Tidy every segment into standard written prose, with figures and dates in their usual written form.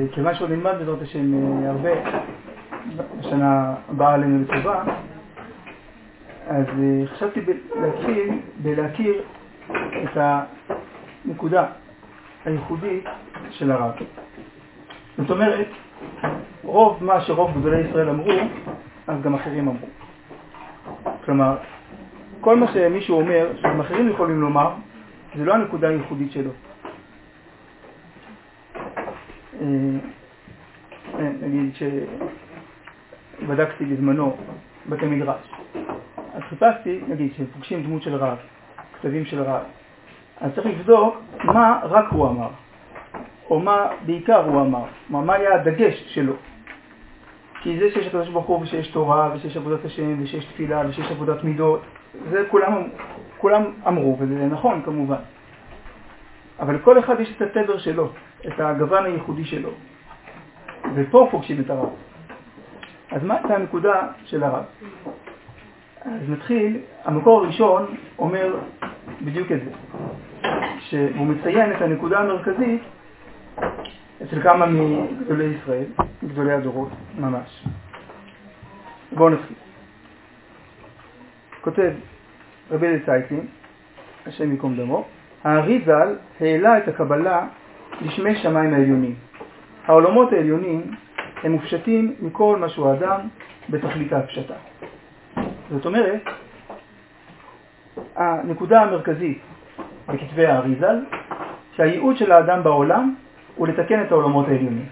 כיוון שעוד נלמד בעזרת השם הרבה בשנה הבאה עלינו לטובה, אז חשבתי להתחיל בלהכיר את הנקודה הייחודית של הרב. זאת אומרת, רוב מה שרוב גדולי ישראל אמרו, אז גם אחרים אמרו. כלומר, כל מה שמישהו אומר, שגם אחרים יכולים לומר, זה לא הנקודה הייחודית שלו. נגיד שבדקתי בזמנו בתי מדרש, אז חיפשתי, נגיד שפוגשים דמות של רב, כתבים של רב, אז צריך לבדוק מה רק הוא אמר, או מה בעיקר הוא אמר, מה היה הדגש שלו. כי זה שיש הקדוש ברוך הוא ושיש תורה ושיש עבודת השם ושיש תפילה ושיש עבודת מידות, זה כולם אמרו, וזה נכון כמובן. אבל כל אחד יש את התדר שלו, את הגוון הייחודי שלו. ופה פוגשים את הרב. אז מה הייתה הנקודה של הרב? אז נתחיל, המקור הראשון אומר בדיוק את זה. שהוא מציין את הנקודה המרכזית אצל כמה מגדולי ישראל, מגדולי הדורות, ממש. בואו נתחיל. כותב רבי לצייטלין, השם יקום דמו, האריז"ל העלה את הקבלה לשמי שמיים העליונים. העולמות העליונים הם מופשטים מכל מה שהוא אדם בתכלית ההפשטה. זאת אומרת, הנקודה המרכזית בכתבי האריז"ל, שהייעוד של האדם בעולם הוא לתקן את העולמות העליונים.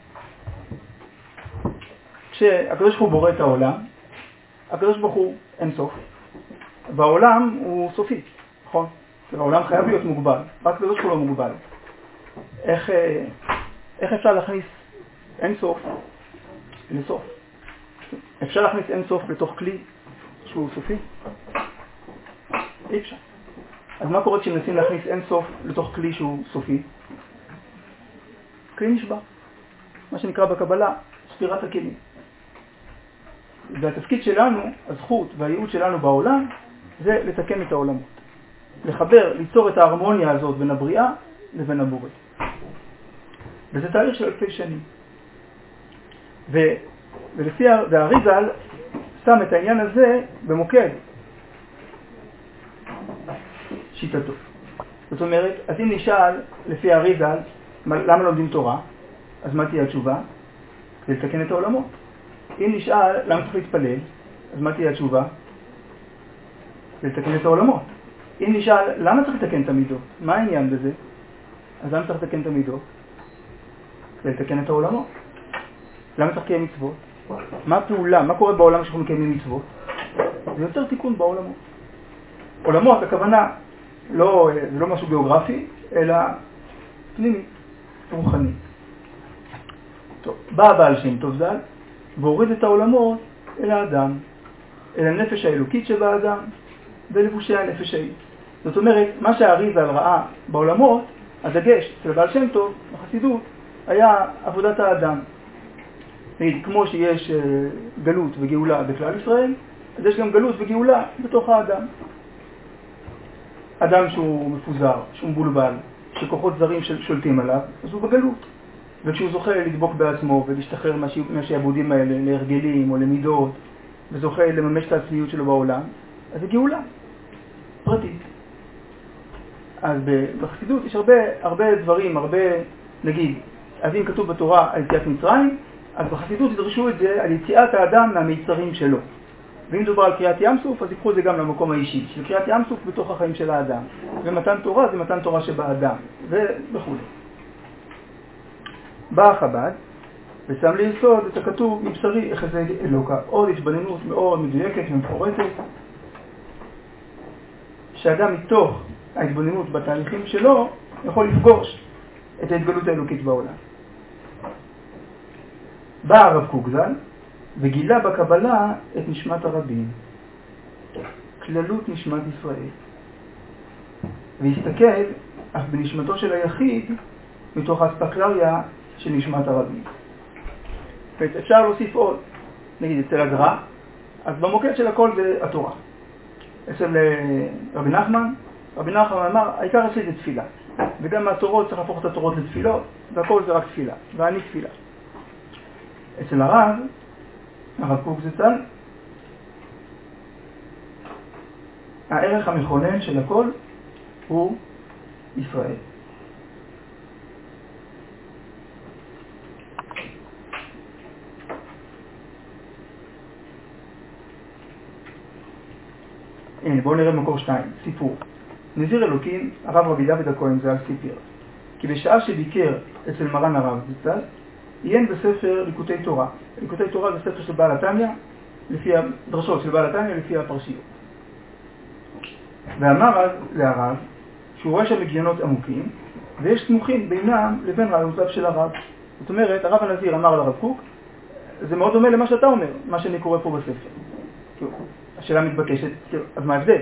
כשהקדוש ברוך הוא בורא את העולם, הקדוש ברוך הוא אין סוף, והעולם הוא סופי, נכון? העולם חייב להיות מוגבל, רק הקדוש ברוך הוא לא מוגבל. איך אפשר להכניס אין סוף לסוף? אפשר להכניס אין סוף לתוך כלי שהוא סופי? אי אפשר. אז מה קורה כשמנסים להכניס אין סוף לתוך כלי שהוא סופי? כלי נשבר. מה שנקרא בקבלה, ספירת הכלים. והתפקיד שלנו, הזכות והייעוד שלנו בעולם, זה לתקן את העולמות. לחבר, ליצור את ההרמוניה הזאת בין הבריאה לבין הבורא. וזה תהליך של אלפי שנים. ולפי האריז"ל שם את העניין הזה במוקד שיטתו. זאת אומרת, אז אם נשאל לפי האריז"ל למה לומדים תורה, אז מה תהיה התשובה? כדי לתקן את העולמות. אם נשאל למה צריך להתפלל, אז מה תהיה התשובה? כדי לתקן את העולמות. אם נשאל למה צריך לתקן את המידות, מה העניין בזה? אז למה צריך לתקן את המידות? כדי לתקן את העולמות. למה צריך לקיים מצוות? מה הפעולה? מה קורה בעולם שאנחנו מקיימים מצוות? זה יותר תיקון בעולמות. עולמות, הכוונה, זה לא משהו גיאוגרפי, אלא פנימי, רוחני. טוב, בא הבעל שם טוב ז"ל, והוריד את העולמות אל האדם, אל הנפש האלוקית שבאדם, ולבושי הנפש האלוקית. זאת אומרת, מה שהאריז"ל ראה בעולמות, הדגש של הבעל שם טוב, בחסידות, היה עבודת האדם. נגיד, כמו שיש גלות וגאולה בכלל ישראל, אז יש גם גלות וגאולה בתוך האדם. אדם שהוא מפוזר, שהוא מבולבל, שכוחות זרים שולטים עליו, אז הוא בגלות. וכשהוא זוכה לדבוק בעצמו ולהשתחרר מהשעבודים האלה להרגלים או למידות, וזוכה לממש את העצמיות שלו בעולם, אז זה גאולה פרטית. אז בחסידות יש הרבה דברים, נגיד, אז אם כתוב בתורה על יציאת מצרים, אז בחסידות ידרשו את זה על יציאת האדם מהמיצרים שלו. ואם דובר על קריאת ים סוף, אז ייקחו את זה גם למקום האישי, של קריאת ים סוף בתוך החיים של האדם. ומתן תורה זה מתן תורה שבאדם, וכו'. בא החב"ד, ושם ליסוד את הכתוב מבשרי יחזה אלוקה, עוד התבוננות מאוד מדויקת ומפורטת, שאדם מתוך ההתבוננות בתהליכים שלו יכול לפגוש את ההתגלות האלוקית בעולם. בא הרב קוק ז"ל וגילה בקבלה את נשמת הרבים, כללות נשמת ישראל, והסתכל אף בנשמתו של היחיד מתוך האספקלריה של נשמת הרבים. אפשר להוסיף עוד, נגיד אצל הגר"א, אז במוקד של הכל זה התורה. אצל רבי נחמן אמר, העיקר אצלי זה תפילה. וגם מהתורות צריך להפוך את התורות לתפילות, והכל זה רק תפילה, ואני תפילה. אצל הרב קוק זצ"ל, הערך המכונן של הכל הוא ישראל. הנה, בואו נראה מקור 2, סיפור. נזיר אלוקים, הרב רבי דוד הכהן ז"ל סיפר, כי בשעה שביקר אצל מרן הרב זצ"ל, עיין בספר ליקוטי תורה. ליקוטי תורה זה ספר של בעל התניא, לפי הדרשות של בעל התניא, לפי הפרשיות. ואמר אז להרב, שהוא רואה שם הגיונות עמוקים, ויש סמוכים בינם לבין רעיונותיו של הרב. זאת אומרת, הרב הנזיר אמר לרב קוק, זה מאוד דומה למה שאתה אומר, מה שאני קורא פה בספר. השאלה מתבקשת, אז מה ההבדל?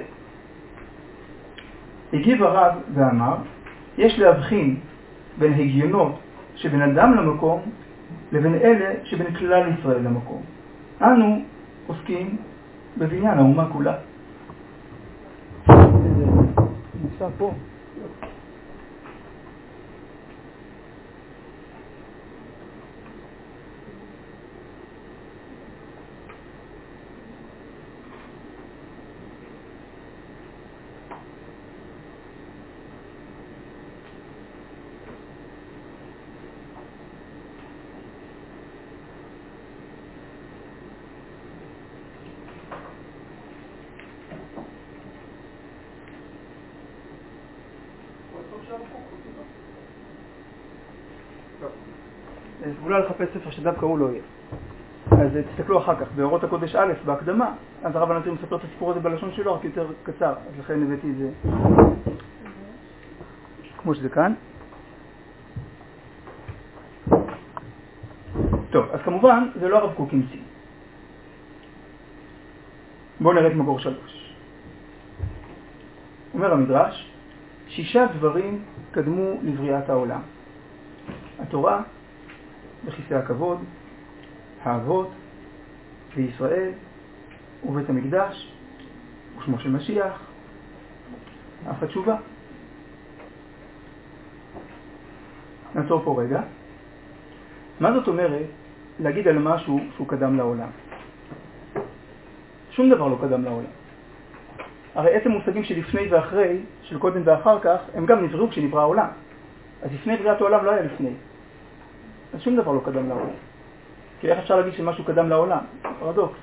הגיב הרב ואמר, יש להבחין בין הגיונות שבין אדם למקום, לבין אלה שבין כלל ישראל למקום. אנו עוסקים בבניין האומה כולה. נמצא פה. אולי לחפש ספר שדווקא הוא לא יהיה. אז תסתכלו אחר כך, באורות הקודש א', בהקדמה, אז הרב הנזיר מספר את הסיפור הזה בלשון שלו, רק יותר קצר, אז לכן הבאתי את זה כמו שזה כאן. טוב, אז כמובן, זה לא הרב קוק המציא. בואו נראה את מקור 3. אומר המדרש, 6 דברים קדמו לבריאת העולם. התורה, בכיסא הכבוד, האבות, וישראל, ובית המקדש, ושמו של משיח, אף התשובה. נעצור פה רגע. מה זאת אומרת להגיד על משהו שהוא קדם לעולם? שום דבר לא קדם לעולם. הרי עצם מושגים של לפני ואחרי, של קודם ואחר כך, הם גם נבראו כשנברא העולם. אז לפני בריאת העולם לא היה לפני. אז שום דבר לא קדם לעולם. כי איך אפשר להגיד שמשהו קדם לעולם? פרדוקס.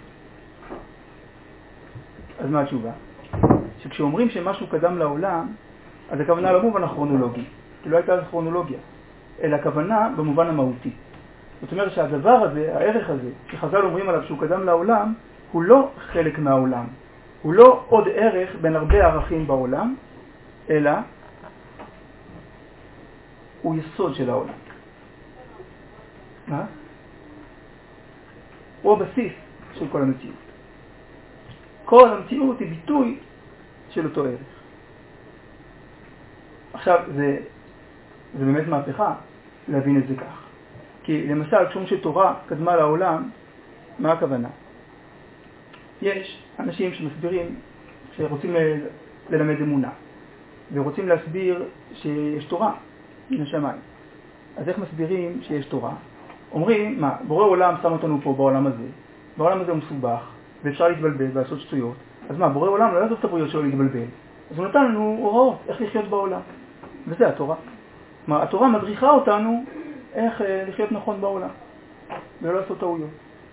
אז מה התשובה? שכשאומרים שמשהו קדם לעולם, אז הכוונה לא במובן הכרונולוגי, כי לא הייתה כרונולוגיה, אלא הכוונה במובן המהותי. זאת אומרת שהדבר הזה, הערך הזה, שחז"ל אומרים עליו שהוא קדם לעולם, הוא לא חלק מהעולם. הוא לא עוד ערך בין הרבה ערכים בעולם, אלא הוא יסוד של העולם. מה? הוא הבסיס של כל המציאות. כל המציאות היא ביטוי של אותו ערך. עכשיו, זה באמת מהפכה להבין את זה כך. כי למשל, כשאומרים שתורה קדמה לעולם, מה הכוונה? יש אנשים שמסבירים, שרוצים ללמד אמונה, ורוצים להסביר שיש תורה מן השמיים. אז איך מסבירים שיש תורה? אומרים, מה, בורא עולם שם אותנו פה בעולם הזה. בעולם הזה הוא מסובך, ואפשר להתבלבל ולעשות שטויות. אז מה, בורא עולם לא יעזוב את הבריאות שלו להתבלבל. אז הוא נתן לנו הוראות איך לחיות בעולם. וזה התורה. כלומר, התורה מדריכה אותנו איך לחיות נכון בעולם, ולא לעשות טעויות.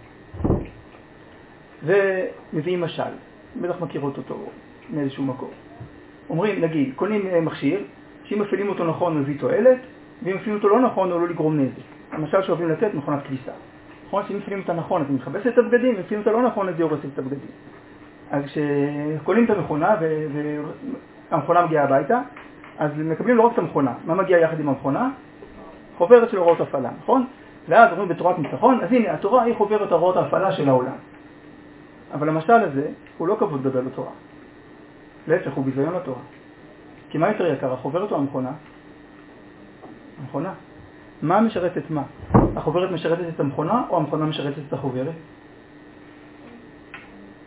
ומביאים משל, בטח מכירות אותו מאיזשהו מקום. אומרים, נגיד, קונים מכשיר, שאם מפעילים אותו נכון מביא תועלת, ואם מפעילים אותו לא נכון הוא עלול לגרום נזק. למשל שאוהבים לתת מכונת כביסה. נכון, שאם מפעילים אותה נכון אז מכבסת את הבגדים, אם מפעילים אותה לא נכון אז היא הורסת את הבגדים. אז כשקונים את המכונה והמכונה מגיעה הביתה, אז מקבלים לא רק את המכונה. מה מגיע יחד עם המכונה? חוברת של הוראות הפעלה, נכון? ואז אומרים בתורת ניצחון, אז הנה, התורה היא חוברת הוראות ההפעלה של העולם. אבל המשל הזה הוא לא כבוד גדול לתורה. להפך, הוא ביזיון לתורה. כי מה יותר יקר, החוברת או המכונה? המכונה. מה משרתת מה? החוברת משרתת את המכונה או המכונה משרתת את החוברת?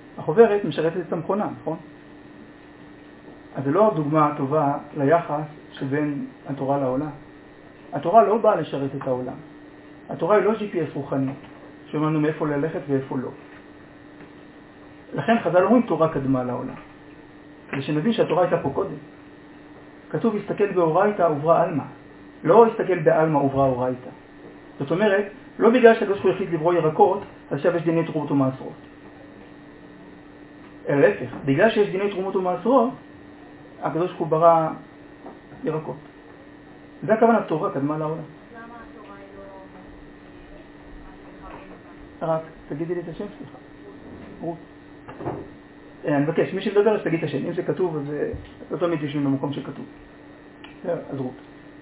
החוברת משרתת את המכונה, נכון? אז זה לא דוגמה טובה ליחס שבין התורה לעולם. התורה לא באה לשרת את העולם. התורה היא לא GPS רוחני, שאומר לנו מאיפה ללכת ואיפה לא. לכן חז"ל אומרים תורה קדמה לעולם. כדי שנבין שהתורה הייתה פה קודם. כתוב הסתכל באורייתא וברא עלמא. לא הסתכל בעלמא וברא אורייתא. זאת אומרת, לא בגלל שהקדוש ברוך הוא החליט לברוא ירקות, אז עכשיו יש דיני תרומות ומעשרות. אלא להפך, בגלל שיש דיני תרומות ומעשרות, הקדוש ברוך הוא ברא ירקות. זה הכוונה תורה קדמה לעולם. למה התורה היא לא... רק, תגידי לי את השם, סליחה. רות. אני מבקש, מי שדבר, אז תגיד את השם. אם זה כתוב, אז לא תמיד ישבים במקום שכתוב. אז רות.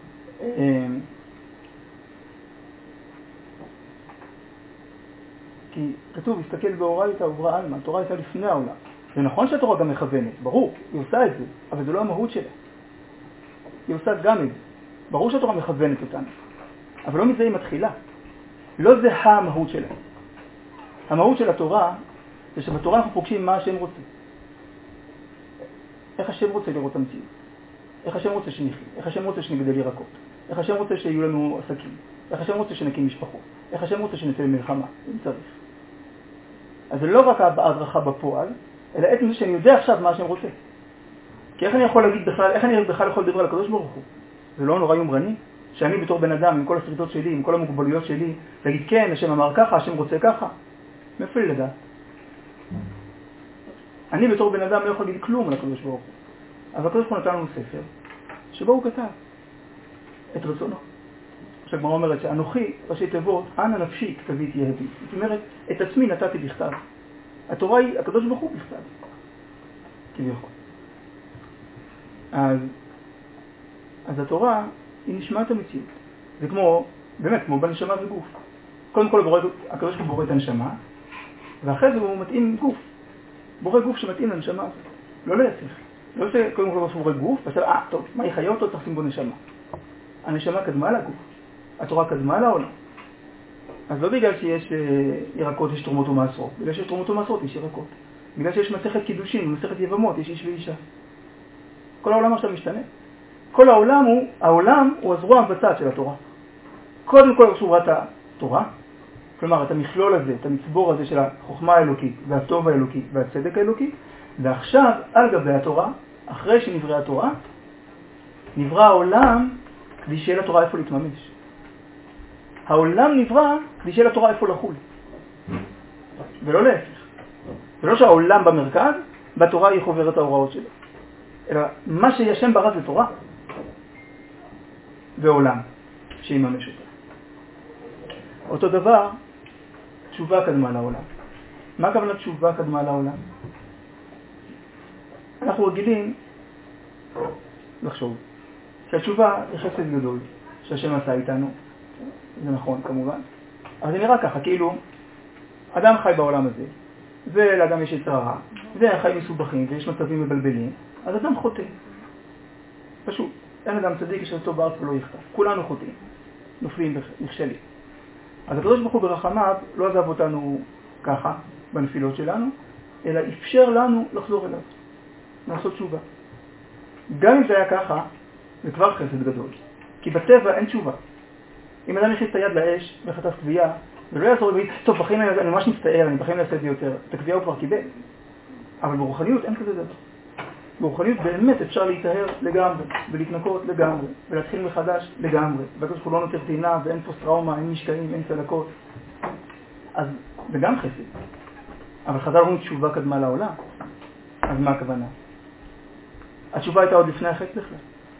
כי כתוב, הסתכל באורייתא וברא עלמא, התורה הייתה לפני העולם. זה נכון שהתורה גם מכוונת, ברור, היא עושה את זה, אבל זה לא המהות שלה. היא עושה גם את זה. ברור שהתורה מכוונת אותנו, אבל לא מזה היא מתחילה. לא זה המהות שלה. המהות של התורה זה שבתורה אנחנו פוגשים מה השם רוצה. איך השם רוצה לראות המציאות? איך השם רוצה שנחיה? איך השם רוצה שנגדל ירקות? איך השם רוצה שיהיו לנו עסקים? איך השם רוצה שנקים משפחות? איך השם רוצה שנצא למלחמה, אם צריך. אז זה לא רק ההדרכה בפועל, אלא עצם זה שאני יודע עכשיו מה השם רוצה. כי איך אני יכול להגיד בכלל, איך אני בכלל יכול לדבר על הקדוש ברוך הוא? זה לא נורא יומרני? שאני בתור בן אדם, עם כל הסריטות שלי, עם כל המוגבלויות שלי, להגיד כן, השם אמר ככה, השם רוצה ככה. מאיפה לי לדעת? אני בתור בן אדם לא יכול להגיד כלום על הקדוש ברוך הוא. אבל הקדוש ברוך הוא נתן לנו ספר, שבו הוא כתב את רצונו. עכשיו גמרא אומרת שאנוכי, ראשי תיבות, אנא נפשי כתבי תהיה בי. זאת אומרת, את עצמי נתתי בכתב. התורה היא, הקדוש ברוך הוא בכתב. כביכול. אז התורה היא נשמת המציאות. זה כמו, באמת, כמו בנשמה וגוף. קודם כל הקדוש ברוך הוא בורא את הנשמה, ואחרי זה הוא מתאים גוף. בורא גוף שמתאים לנשמה הזאת. לא להפך. לא שקודם כל הוא בורא גוף, ועכשיו, טוב, מה יחיה אותו? צריך לשים בו נשמה. הנשמה קדמה לגוף. התורה קדמה לעולם. אז לא בגלל שיש ירקות יש תרומות ומעשרות. בגלל שיש תרומות ומעשרות יש ירקות. בגלל שיש מסכת קידושים, מסכת יבמות, יש איש ואישה. כל העולם עכשיו משתנה. כל העולם הוא הזרוע המבצעת של התורה. קודם כל הוא ראה את התורה, כלומר את המכלול הזה, את המצבור הזה של החוכמה האלוקית והטוב האלוקי והצדק האלוקי, ועכשיו על גבי התורה, אחרי שנבראה התורה, נברא העולם כדי שיהיה לתורה איפה להתממש. העולם נברא כדי שיהיה לתורה איפה לחול. ולא להפך. זה לא שהעולם במרכז, בתורה היא חוברת ההוראות שלו. אלא מה שהשם ברא זה תורה. ועולם שיממש אותה. אותו דבר, תשובה קדמה לעולם. מה הכוונה תשובה קדמה לעולם? אנחנו רגילים לחשוב שהתשובה היא חסד גדול שהשם עשה איתנו. זה נכון כמובן. אבל זה נראה ככה, כאילו אדם חי בעולם הזה, ולאדם יש יצר הרע, והחיים מסובכים ויש מצבים מבלבלים, אז אדם חוטא. פשוט. אין אדם צדיק שרצו בארץ ולא יחטא. כולנו חוטאים. נופלים ונכשלים. אז הקדוש ברוך הוא ברחמיו לא עזב אותנו ככה, בנפילות שלנו, אלא אפשר לנו לחזור אליו. לעשות תשובה. גם אם זה היה ככה, זה כבר חסד גדול. כי בטבע אין תשובה. אם אדם יכניס את היד לאש וחטף קביעה, ולא יעזור להגיד, טוב, בחיים אני ממש מצטער, אני בחיים לעשה את זה יותר. את הקביעה הוא כבר קיבל. אבל ברוחניות אין כזה דבר. ברוחניות באמת אפשר להתאהר לגמרי, ולהתנקות לגמרי, ולהתחיל מחדש לגמרי. והקדוש ברוך הוא לא נותר טינה, ואין פוסט-טראומה, אין משקעים, אין צלקות. אז זה גם חסד. אבל חז"ל אומרים תשובה קדמה לעולם. אז מה הכוונה? התשובה הייתה עוד לפני החטא בכלל.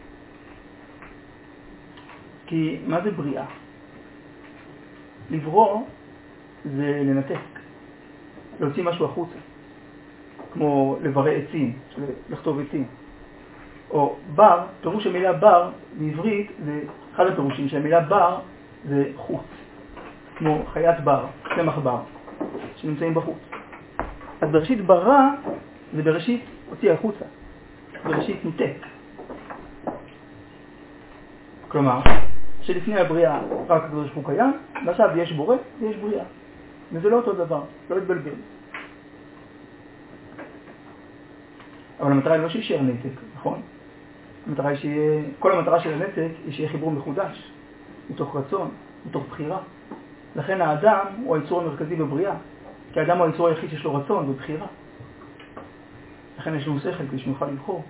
כי מה זה בריאה? לברוא זה לנתק, להוציא משהו החוצה. כמו לברא עצים, לכתוב עצים. או בר, פירוש המילה בר בעברית, זה אחד הפירושים שהמילה בר זה חוץ. כמו חיית בר, צמח בר, שנמצאים בחוץ. אז בראשית ברא זה בראשית הוציא החוצה. בראשית ניתק. כלומר, שלפני הבריאה רק הקדוש ברוך הוא קיים, ועכשיו יש בורא ויש בריאה. וזה לא אותו דבר, לא יתבלבל. אבל המטרה היא לא שישאר נתק, נכון? המטרה היא שיהיה, כל המטרה של הנתק היא שיהיה חיבור מחודש, מתוך רצון, מתוך בחירה. לכן האדם הוא היצור המרכזי בבריאה, כי האדם הוא היצור היחיד שיש לו רצון ובחירה. לכן יש לנו שכל כדי שנוכל לבחור.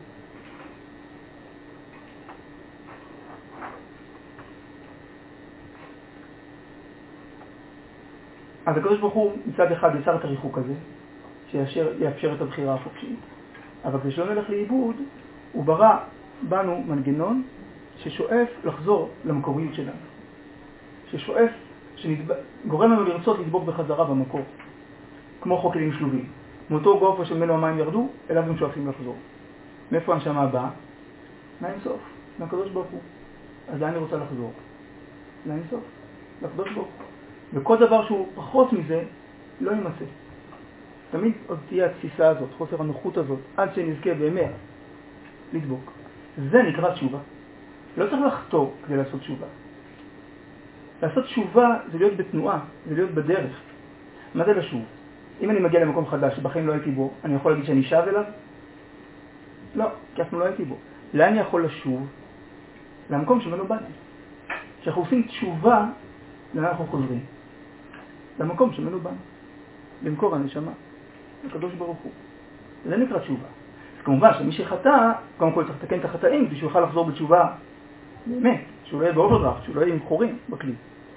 אז הקדוש ברוך הוא מצד אחד יצר את הריחוק הזה, שיאפשר את הבחירה החופשית. אבל כדי שלא נלך לאיבוד, הוא ברא בנו מנגנון ששואף לחזור למקוריות שלנו. ששואף, גורם לנו לרצות לדבוק בחזרה במקור. כמו חוק כלים שלובים. מאותו גובה שממנו המים ירדו, אליו הם שואפים לחזור. מאיפה הנשמה הבאה? מהאינסוף, מהקדוש ברוך הוא. אז לאן אני רוצה לחזור? לאינסוף, לקדוש ברוך הוא. וכל דבר שהוא פחות מזה, לא יימצא. תמיד עוד תהיה התפיסה הזאת, חוסר הנוחות הזאת, עד שנזכה באמת לדבוק. זה נקרא תשובה. לא צריך לחתור כדי לעשות תשובה. לעשות תשובה זה להיות בתנועה, זה להיות בדרך. מה זה לשוב? אם אני מגיע למקום חדש שבחיים לא הייתי בו, אני יכול להגיד שאני שב אליו? לא, כי אף לא הייתי בו. לאן אני יכול לשוב? למקום שמנו באתי. כשאנחנו עושים תשובה, לאן אנחנו חוזרים? למקום שמנו באנו. למקור הנשמה, לקדוש ברוך הוא. זה נקרא תשובה. אז כמובן שמי שחטא, קודם כל צריך לתקן את החטאים, כדי שהוא יוכל לחזור בתשובה באמת, שהוא לא יהיה באוברדרפט, שהוא לא יהיה עם חורים בכלי.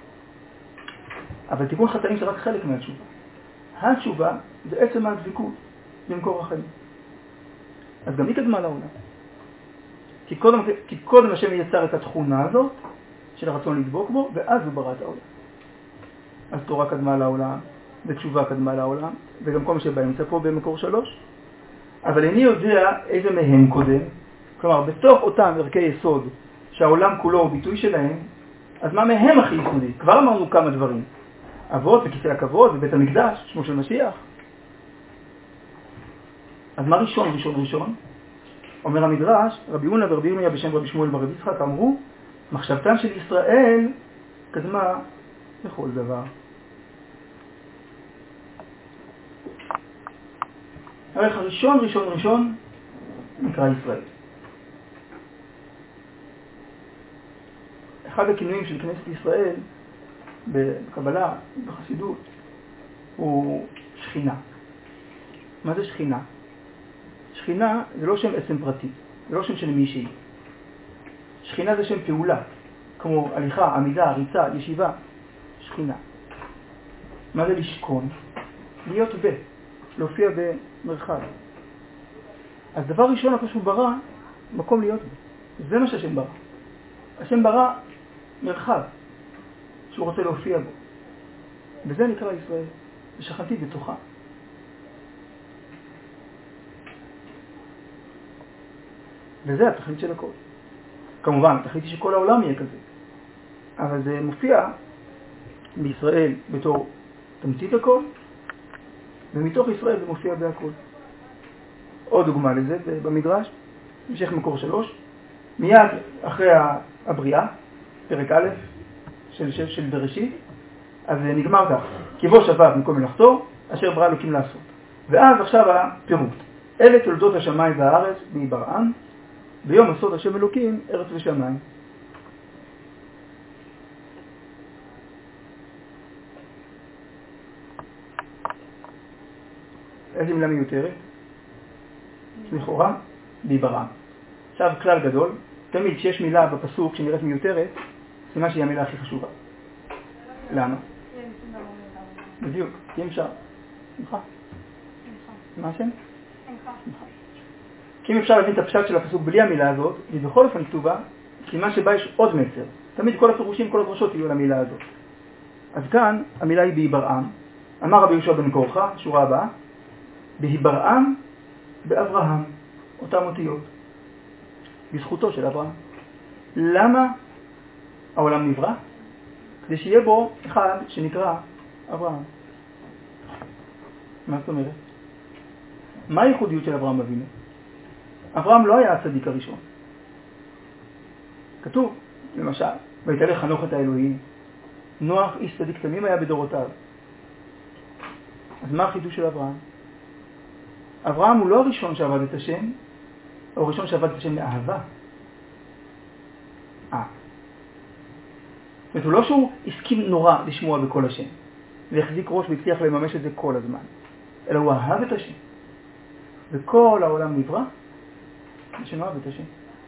אבל תיקון חטאים זה רק חלק מהתשובה. התשובה זה עצם הדבקות במקור החיים. אז גם היא קדמה לעולם. כי קודם השם יצר את התכונה הזאת של הרצון לדבוק בו, ואז הוא ברא את העולם. אז תורה קדמה לעולם, ותשובה קדמה לעולם, וגם כל מה שבאמצע פה במקור 3. אבל איני יודע איזה מהם קודם. כלומר, בתוך אותם ערכי יסוד שהעולם כולו הוא ביטוי שלהם, אז מה מהם הכי יסודי? כבר אמרנו כמה דברים. אבות וכיסא הכבוד ובית המקדש, שמו של משיח. אז מה ראשון? אומר המדרש, רבי יונה ורבי ירמיה בשם רבי שמואל ורבי יצחק אמרו, מחשבתם של ישראל קדמה לכל דבר. הערך הראשון נקרא ישראל. אחד הכינויים של כנסת ישראל בקבלה, בחסידות, הוא שכינה. מה זה שכינה? שכינה זה לא שם עצם פרטי, זה לא שם של מישהי. שכינה זה שם פעולה, כמו הליכה, עמידה, ריצה, ישיבה. שכינה. מה זה לשכון? להיות להופיע במרחב. אז דבר ראשון הקדוש ברא מקום להיות בו. זה מה שהשם ברא. השם ברא מרחב שהוא רוצה להופיע בו. וזה נקרא ישראל. ושכנתי בתוכה. וזה התכלית של הכל. כמובן, התכלית היא שכל העולם יהיה כזה. אבל זה מופיע בישראל בתור תמצית הכל, ומתוך ישראל זה מופיע בהכל. עוד דוגמה לזה במדרש, המשך מקור 3, מיד אחרי הבריאה, פרק א' של בראשית, אז נגמר כך, כי בו שבת מקום מלאכתו, אשר ברא אלוקים לעשות. ואז עכשיו הפירוט. אלה תולדות השמיים והארץ בהיברעם, ביום עשות השם אלוקים ארץ ושמיים. איזה מילה מיותרת? לכאורה, בהיברעם. עכשיו כלל גדול, תמיד שיש מילה בפסוק שנראית מיותרת, סימן שהיא המילה הכי חשובה. למה? בדיוק, כי אם אפשר. שמחה. מה השם? שמחה. כי אם אפשר להבין את הפשט של הפסוק בלי המילה הזאת, היא בכל אופן כתובה, סימן שבה יש עוד מסר. תמיד כל הפירושים, כל הדרשות יהיו למילה הזאת. אז כאן המילה היא בהיברעם. אמר רבי יהושע בן קורחה, שורה הבאה, בהיברעם באברהם, אותם אותיות. בזכותו של אברהם. למה העולם נברא? כדי שיהיה בו אחד שנקרא אברהם. מה זאת אומרת? מה הייחודיות של אברהם אבינו? אברהם לא היה הצדיק הראשון. כתוב, למשל, ויתהלך חנוך את האלוהים. נוח איש צדיק תמים היה בדורותיו. אז מה החידוש של אברהם? אברהם הוא לא הראשון שעבד את השם, הוא הראשון שעבד את השם מאהבה. זאת אומרת, הוא לא שהוא הסכים נורא לשמוע בקול השם, והחזיק ראש והצליח לממש את זה כל הזמן, אלא הוא אהב את השם. וכל העולם נברא, השם אהב את השם.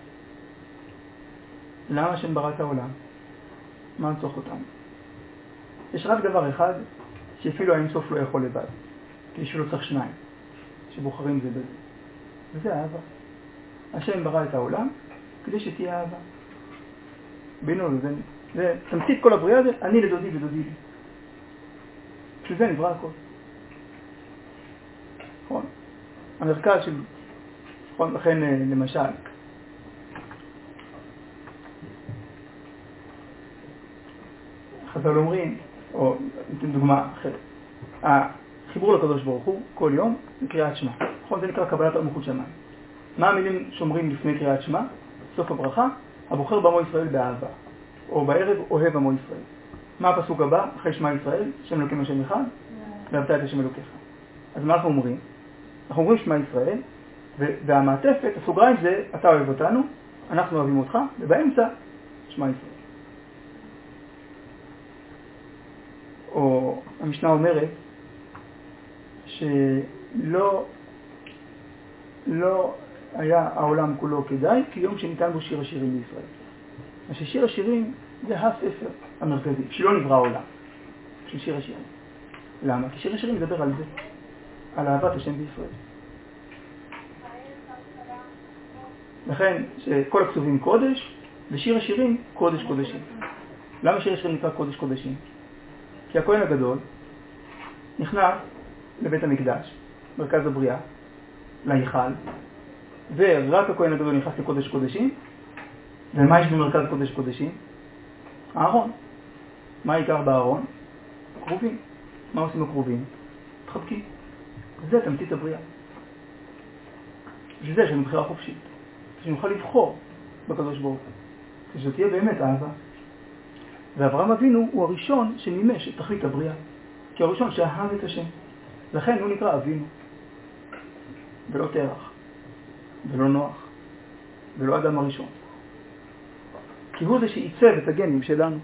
למה השם ברא את העולם? מה נצורך אותנו? יש רק דבר אחד שאפילו האינסוף לא יכול לבד, כי שלא צריך שניים שבוחרים זה בזה, וזה אהבה. השם ברא את העולם כדי שתהיה אהבה בינו לבין, זה תמצית כל הבריאה, זה אני לדודי ודודי לי, בשביל זה נברא הכל. נכון? המרכז של, נכון, לכן למשל חז"ל אומרים, או ניתן דוגמה אחרת, החיבור לקדוש ברוך הוא כל יום זה קריאת שמע. נכון? זה נקרא קבלת מלכות שמיים. מה המילים שאומרים לפני קריאת שמע? סוף הברכה, הבוחר בעמו ישראל באהבה, או בערב אוהב עמו ישראל. מה הפסוק הבא? אחרי שמע ישראל, שם אלוקים השם אחד, ואהבת את השם אלוקיך. אז מה אנחנו אומרים? אנחנו אומרים שמע ישראל, והמעטפת, הסוגריים זה, אתה אוהב אותנו, אנחנו אוהבים אותך, ובאמצע שמע ישראל. או המשנה אומרת שלא היה העולם כולו כדאי כיום שניתן בו שיר השירים בישראל. אז ששיר השירים זה הספר המרכזי, שלא נברא העולם, של שיר השירים. למה? כי שיר השירים מדבר על זה, על אהבת השם בישראל. לכן שכל הכתובים קודש, ושיר השירים קודש קודשים. למה שיר השירים נקרא קודש קודשים? כי הכהן הגדול נכנס לבית המקדש, מרכז הבריאה, להיכל, ורק הכהן הגדול נכנס לקודש קודשים. ומה יש במרכז קודש קודשים? הארון. מה העיקר בארון? קרובים. מה עושים הקרובים? מתחבקים. זה תמצית הבריאה. בשביל זה יש לנו בחירה חופשית, שנוכל לבחור בקדוש ברוך הוא, שזו תהיה באמת אהבה. ואברהם אבינו הוא הראשון שמימש את תכלית הבריאה, כי הוא הראשון שאהב את השם. לכן הוא נקרא אבינו, ולא תרח, ולא נוח, ולא אדם הראשון, כי הוא זה שעיצב את הגנים שלנו.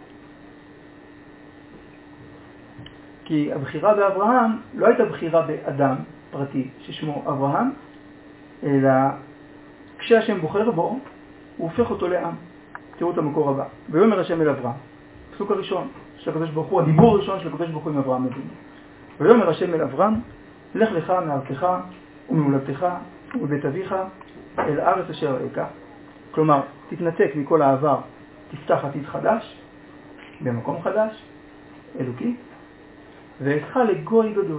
כי הבחירה באברהם לא הייתה בחירה באדם פרטי ששמו אברהם, אלא כשהשם בוחר בו, הוא הופך אותו לעם. תראו את המקור הבא. ויאמר השם אל אברהם, פסוק הראשון של הקדוש ברוך הוא, הדיבור הראשון של הקדוש ברוך הוא עם אברהם אבינו. ויאמר השם אל אברהם, לך לך מארצך וממולדתך ומבית אביך אל הארץ אשר אראך. כלומר, תתנתק מכל העבר, תפתח עתיד חדש, במקום חדש, אלוקי, ואתך לגוי גדול.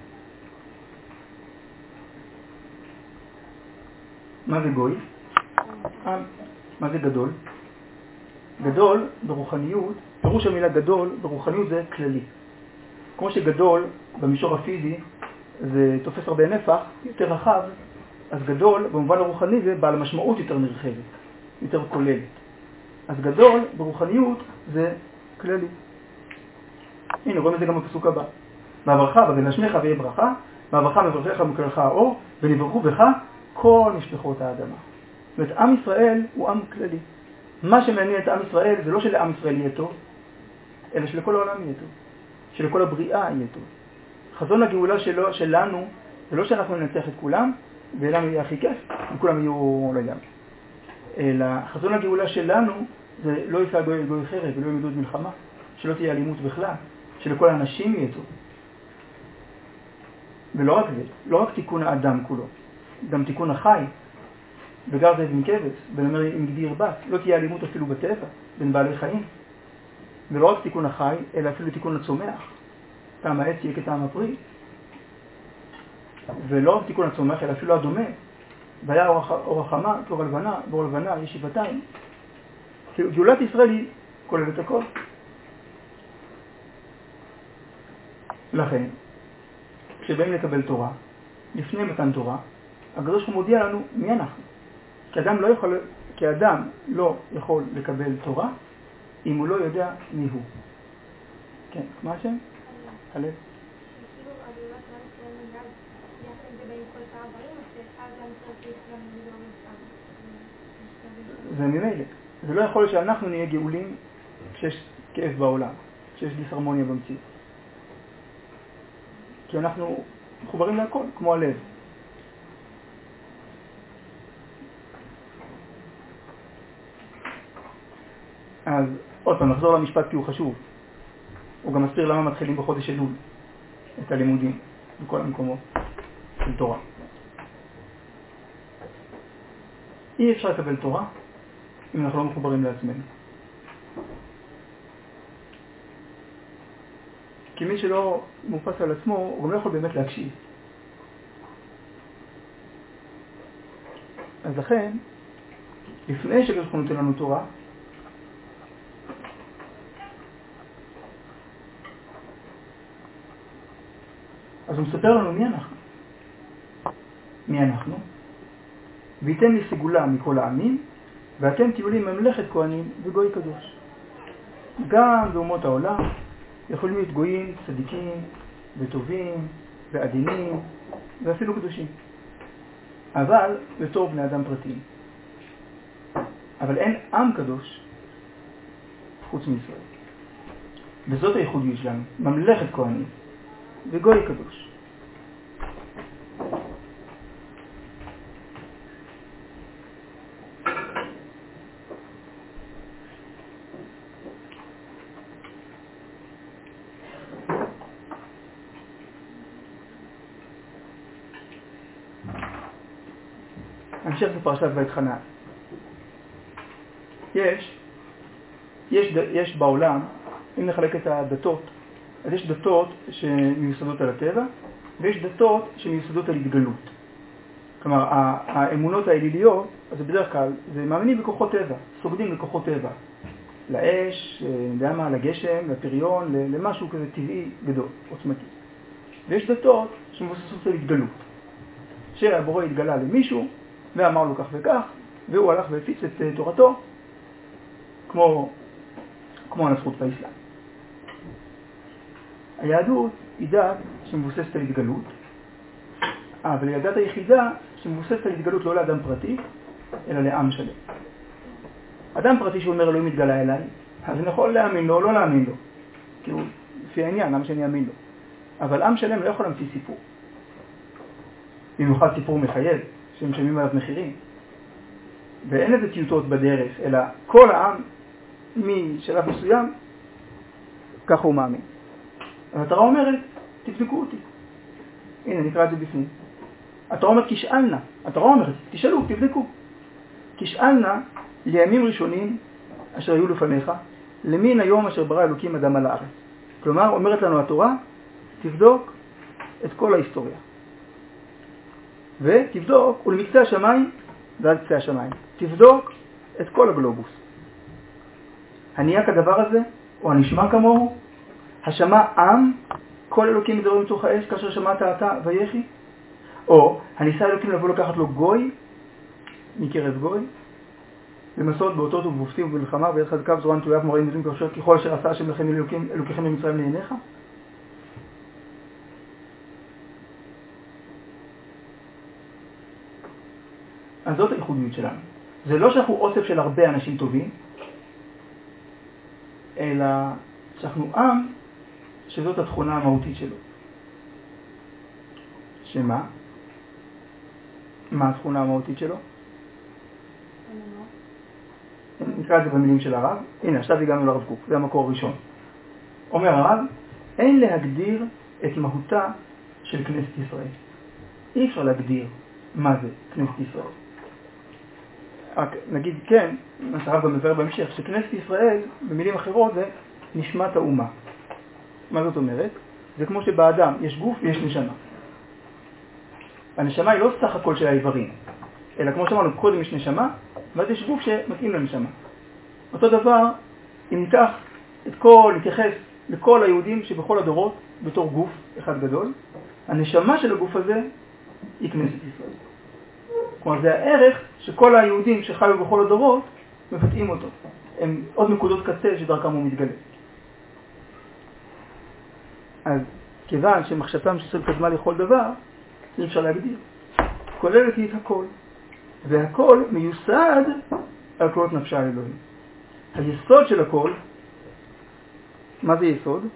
מה זה גוי? מה זה גדול? גדול ברוחניות, פירוש המילה גדול ברוחניות זה כללי. כמו שגדול במישור הפיזי זה תופס הרבה נפח, יותר רחב, אז גדול במובן הרוחני זה בעל משמעות יותר נרחבת, יותר כוללת. אז גדול ברוחניות זה כללי. הנה, רואים את זה גם בפסוק הבא. מהברכה וגדל שמך ויהיה ברכה, מהברכה מברכך ומקלך האור, ונברכו בך כל משפחות האדמה. זאת אומרת, עם ישראל הוא עם כללי. מה שמעניין את עם ישראל זה לא שלעם ישראל יהיה טוב, אלא שלכל העולם יהיה טוב, שלכל הבריאה יהיה טוב. חזון הגאולה שלנו זה לא שאנחנו ננצח את כולם, ולנו יהיה הכי כיף, וכולם יהיו לא יודע. אלא חזון הגאולה שלנו זה לא יישא גוי חרב ולא ילמדו מלחמה, שלא תהיה אלימות בכלל, שלכל האנשים יהיה טוב. ולא רק זה, לא רק תיקון האדם כולו, גם תיקון החי, וגר זאב עם כבש, ונאמר עם גדי ירבץ, לא תהיה אלימות אפילו בטבע, בין בעלי חיים. ולא רק תיקון החי, אלא אפילו תיקון הצומח. טעם העץ יהיה כטעם הפרי. ולא רק תיקון הצומח, אלא אפילו הדומה. והיה אור החמה, כאור הלבנה, באור הלבנה, יש שבעתיים. גאולת ישראל היא כוללת הכל. לכן, כשבאים לקבל תורה, לפני מתן תורה, הקדוש ברוך הוא מודיע לנו מי אנחנו. כי אדם לא יכול לקבל תורה אם הוא לא יודע מי הוא. כן, מה השם? הלב. זה ממילא. זה לא יכול שאנחנו נהיה גאולים כשיש כאב בעולם, כשיש דיסהרמוניה במציאות. כי אנחנו מחוברים להכל, כמו הלב. אז עוד פעם, נחזור למשפט כי הוא חשוב. הוא גם מסביר למה מתחילים בחודש אלול את הלימודים בכל המקומות של תורה. אי אפשר לקבל תורה אם אנחנו לא מחוברים לעצמנו. כי מי שלא מופס על עצמו, הוא גם לא יכול באמת להקשיב. אז לכן, לפני שקדוש ברוך הוא נותן לנו תורה, אז הוא מספר לנו מי אנחנו. מי אנחנו? וייתן לי סגולה מכל העמים, ואתם תהיו לי ממלכת כהנים וגוי קדוש. גם באומות העולם יכולים להיות גויים צדיקים וטובים ועדינים ואפילו קדושים. אבל בתור בני אדם פרטיים. אבל אין עם קדוש חוץ מישראל. וזאת הייחודיות שלנו, ממלכת כהנים וגוי קדוש. המשך בפרשת ויתחנן. יש בעולם, אם נחלק את הדתות, אז יש דתות שמיוסדות על הטבע, ויש דתות שמיוסדות על התגלות. כלומר, האמונות האליליות, אז בדרך כלל, זה מאמינים בכוחות טבע, סוגדים לכוחות טבע. לאש, לגשם, לפריון, למשהו כזה טבעי גדול, עוצמתי. ויש דתות שמבוססות על התגלות. שהבורא התגלה למישהו, ואמר לו כך וכך, והוא הלך והפיץ את תורתו, כמו הנצרות באסלאם. היהדות היא דת שמבוססת על התגלות, אבל היא הדת היחידה שמבוססת על התגלות לא לאדם פרטי, אלא לעם שלם. אדם פרטי שאומר אלוהים התגלה אליי, אז אני יכול להאמין לו או לא להאמין לו, כי הוא לפי העניין, למה שאני אאמין לו. אבל עם שלם לא יכול להמציא סיפור. במיוחד סיפור מחייב, שמשלמים עליו מחירים. ואין איזה טיוטות בדרך, אלא כל העם משלב מסוים, ככה הוא מאמין. אז התורה אומרת, תבדקו אותי. הנה, נקרא את זה בפנים. התורה אומרת, כשאלנה. התורה אומרת, תשאלו, תבדקו. כשאלנה לימים ראשונים אשר היו לפניך, למין היום אשר ברא אלוקים אדם על הארץ. כלומר, אומרת לנו התורה, תבדוק את כל ההיסטוריה. ותבדוק, ולמקצה השמיים ועד קצה השמיים. תבדוק את כל הגלובוס. הנהיה כדבר הזה, או הנשמע כמוהו, השמע עם, כל אלוקים מדברים מתוך האש, כאשר שמעת אתה ויחי, או הניסה אלוקים לבוא לקחת לו גוי, מקרב גוי, למסעות באותות ובופסים ובמלחמה, ויד חזקה וזרוע נטויה ומוראים מזים כרשות, ככל אשר עשה השם לכם אלוקיכם במצרים לעיניך. אז זאת הייחודיות שלנו. זה לא שאנחנו אוסף של הרבה אנשים טובים, אלא שאנחנו עם שזאת התכונה המהותית שלו. שמה? מה התכונה המהותית שלו? נקרא את זה במילים של הרב. הנה, עכשיו הגענו לרב קוק, זה המקור הראשון. אומר הרב, אין להגדיר את מהותה של כנסת ישראל. אי אפשר להגדיר מה זה כנסת ישראל. רק נגיד כן, מה שהרב גם מבאר בהמשך, שכנסת ישראל, במילים אחרות, זה נשמת האומה. מה זאת אומרת? זה כמו שבאדם יש גוף ויש נשמה. הנשמה היא לא סך הכל של האיברים, אלא כמו שאמרנו, קודם יש נשמה, ואז יש גוף שמתאים לנשמה. אותו דבר, אם נתייחס לכל היהודים שבכל הדורות, בתור גוף אחד גדול, הנשמה של הגוף הזה היא כנסת ישראל. כלומר, זה הערך שכל היהודים שחיו בכל הדורות מפתאים אותו. הם עוד נקודות קצה שדרכם הוא מתגלה. אז כיוון שמחשבתם של קדמה לכל דבר, אי אפשר להגדיר. כוללת היא את הכל. והכל מיוסד על כלות נפשה על אלוהים. היסוד של הכל, מה זה יסוד?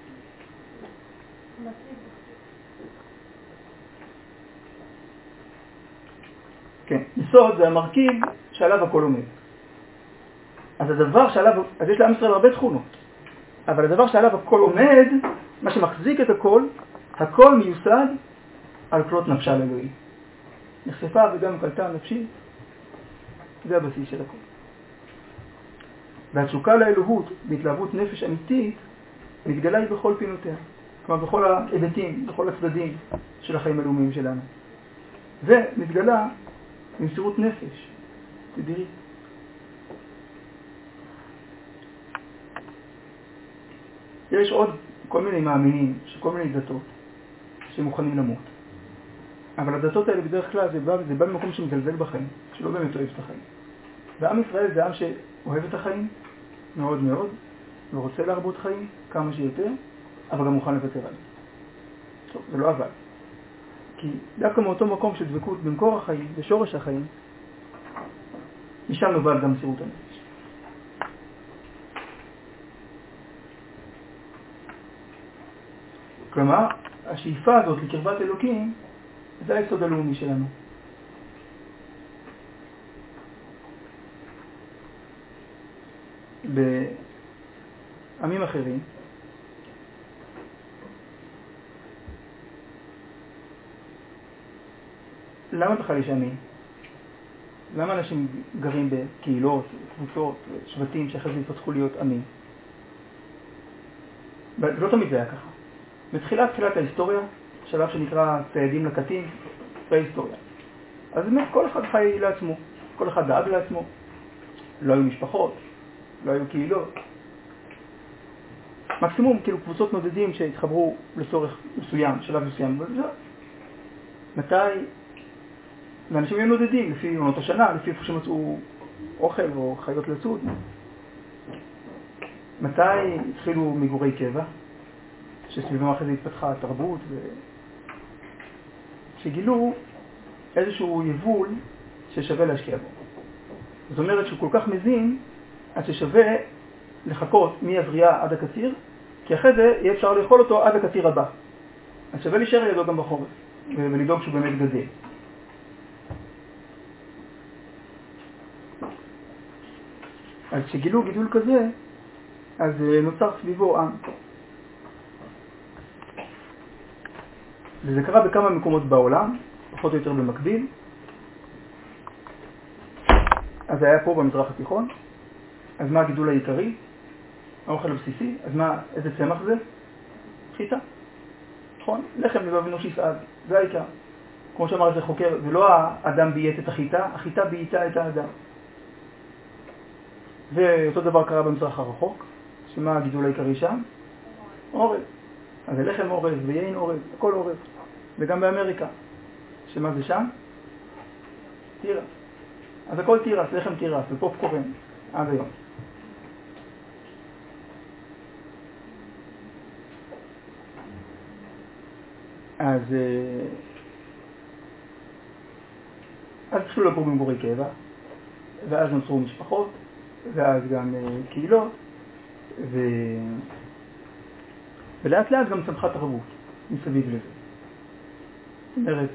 כן, יסוד זה המרכיב שעליו הכל עומד. אז יש לעם ישראל הרבה תכונות, אבל הדבר שעליו הכל עומד, מה שמחזיק את הכל מיוסד על כלות נפשה לאלוהים. נחשפה וגם קלטה נפשית, זה הבסיס של הכל. והתשוקה לאלוהות, בהתלהבות נפש אמיתית, מתגלה היא בכל פינותיה. כלומר, בכל ההיבטים, בכל הצדדים של החיים הלאומיים שלנו. ומתגלה במסירות נפש, תדירית. יש עוד כל מיני מאמינים, כל מיני דתות, שמוכנים למות. אבל הדתות האלה בדרך כלל זה בא ממקום שמזלזל בחיים, שלא באמת אוהב את החיים. ועם ישראל זה עם שאוהב את החיים מאוד מאוד, ורוצה להרבות חיים כמה שיותר, אבל גם מוכן לוותר עליהם. טוב, זה לא אבל. כי דווקא מאותו מקום של דבקות במקור החיים, בשורש החיים, משם נובעת גם מסירות הנפש. כלומר, השאיפה הזאת לקרבת אלוקים, זה היסוד הלאומי שלנו. בעמים אחרים, למה בכלל יש עמים? למה אנשים גרים בקהילות, קבוצות, שבטים שאחרי זה יפתחו להיות עמים? לא תמיד זה היה ככה. בתחילת ההיסטוריה, שלב שנקרא ציידים לקטים, בהיסטוריה. אז באמת כל אחד חי לעצמו, כל אחד דאג לעצמו. לא היו משפחות, לא היו קהילות. מקסימום כאילו קבוצות נודדים שהתחברו לצורך מסוים, שלב מסוים. מתי? ואנשים היו נודדים לפי עונות השנה, לפי איפה שמצאו אוכל או חיות לצוד. מתי התחילו מגורי קבע? שסביבם אחרי זה התפתחה התרבות, שגילו איזשהו יבול ששווה להשקיע בו. זאת אומרת שהוא כל כך מזין, עד ששווה לחכות מהזריעה עד הקציר, כי אחרי זה יהיה אפשר לאכול אותו עד הקציר הבא. אז שווה להישאר לידו גם בחורף, ולדאוג שהוא באמת גדל. אז כשגילו גידול כזה, אז נוצר סביבו עם. וזה קרה בכמה מקומות בעולם, פחות או יותר במקביל. אז זה היה פה במזרח התיכון. אז מה הגידול העיקרי? האוכל הבסיסי. אז איזה צמח זה? חיטה. נכון? לחם לבב אנושי סעד. זה העיקר. כמו שאמר איזה חוקר, זה לא האדם בייט את החיטה, החיטה בייתה את האדם. ואותו דבר קרה במזרח הרחוק. שמה הגידול העיקרי שם? אורז. אז זה לחם אורז ויין אורז, הכל אורז. וגם באמריקה. שמה זה שם? תירס. אז הכל תירס, לחם תירס, ופופקורן, עד היום. אז התחילו לגור במגורי קבע, ואז נוצרו משפחות, ואז גם קהילות, ולאט לאט גם צמחה תרבות מסביב לזה. זאת אומרת,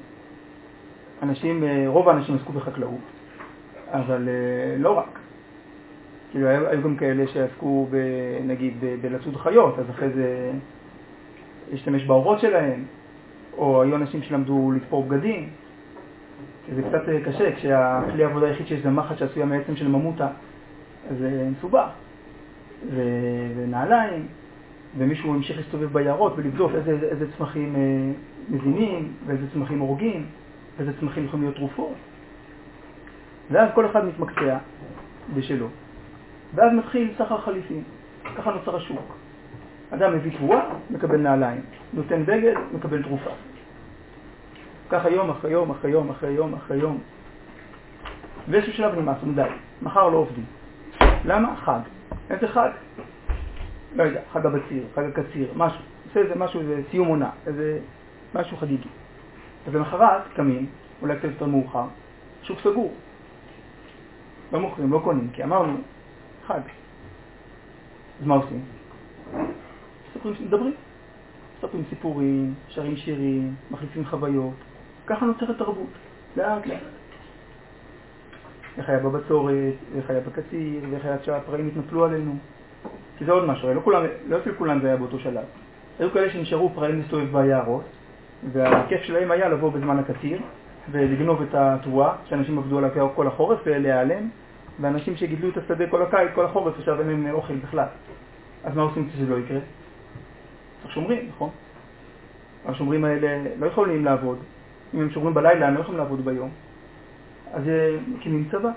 רוב האנשים עסקו בחקלאות, אבל לא רק. כאילו היו גם כאלה שעסקו נגיד בלצוד חיות, אז אחרי זה להשתמש באורות שלהם, או היו אנשים שלמדו לתפור בגדים. זה קצת קשה, כשהכלי העבודה היחיד שיש זה מחט שעשויה מעצם של ממוטה, אז זה מסובך. ונעליים, ומישהו המשיך להסתובב ביערות ולבדוק איזה צמחים מזינים, ואיזה צמחים הורגים, ואיזה צמחים יכולים להיות תרופות. ואז כל אחד מתמקצע בשלו. ואז מתחיל סחר חליפין. ככה נוצר השוק. אדם מביא תבואה, מקבל נעליים. נותן בגד, מקבל תרופה. ככה יום אחרי יום אחרי יום אחרי יום אחרי יום. ואיזשהו שלב נמאס, די. מחר לא עובדים. למה? חג. איזה חג? לא יודע, חג הבציר, חג הקציר, משהו. עושה איזה משהו, איזה סיום עונה, איזה משהו חגיגי. אז למחרת קמים, אולי קצת יותר מאוחר, שוק סגור. לא מוכרים, לא קונים, כי אמרנו, אחד. אז מה עושים? מדברים. מספרים סיפורים, שרים שירים, מחליפים חוויות. ככה נוצרת תרבות, לאט לאט. איך היה בבצורת, איך היה בקציר, ואיך היה שהפרעים התנפלו עלינו. כי זה עוד משהו, לא אפילו כולם זה היה באותו שלב. היו כאלה שנשארו פרעים להסתובב ביערות, והכיף שלהם היה לבוא בזמן הקציר, ולגנוב את התבואה, שאנשים עבדו עליה כל החורף ולהיעלם, ואנשים שגידלו את השדה כל הקיץ, כל החורף, עכשיו אין להם אוכל בכלל. אז מה עושים שזה לא יקרה? צריך שומרים, נכון? השומרים האלה לא יכולים לעבוד. אם הם שומרים בלילה, הם לא יכולים לעבוד ביום. אז מקימים צבא.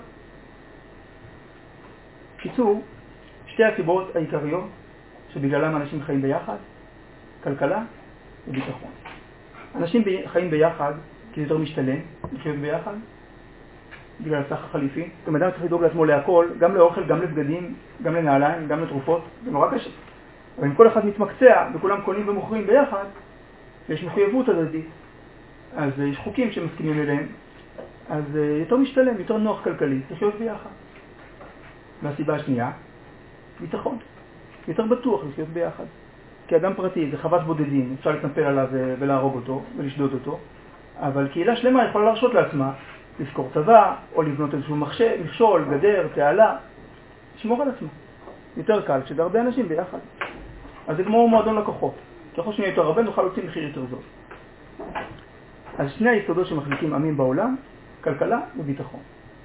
קיצור, שתי הסיבות העיקריות שבגללם אנשים חיים ביחד, כלכלה וביטחון. אנשים חיים ביחד כי זה יותר משתלם לחיות ביחד, בגלל הסך החליפי. גם אדם צריך לדאוג לעצמו להכל, גם לאוכל, גם לבגדים, גם לנעליים, גם לתרופות. זה נורא קשה. אבל אם כל אחד מתמקצע וכולם קונים ומוכרים ביחד, יש מחויבות הדדית. אז יש חוקים שמסכימים אליהם. אז יותר משתלם, יותר נוח כלכלי, לחיות ביחד. והסיבה השנייה, ביטחון. יותר בטוח לחיות ביחד. כי אדם פרטי זה חוות בודדים, אפשר להתנפל עליו ולהרוג אותו ולשדוד אותו. אבל קהילה שלמה יכולה להרשות לעצמה לשכור צבא, או לבנות איזשהו מכשול, גדר, תעלה. לשמור על עצמו. יותר קל, שזה הרבה אנשים ביחד. אז זה כמו מועדון לקוחות. ככל שנהיה יותר הרבה, נוכל להוציא מחיר יותר זול. אז שני היסודות שמחזיקים עמים בעולם, כלכלה וביטחון.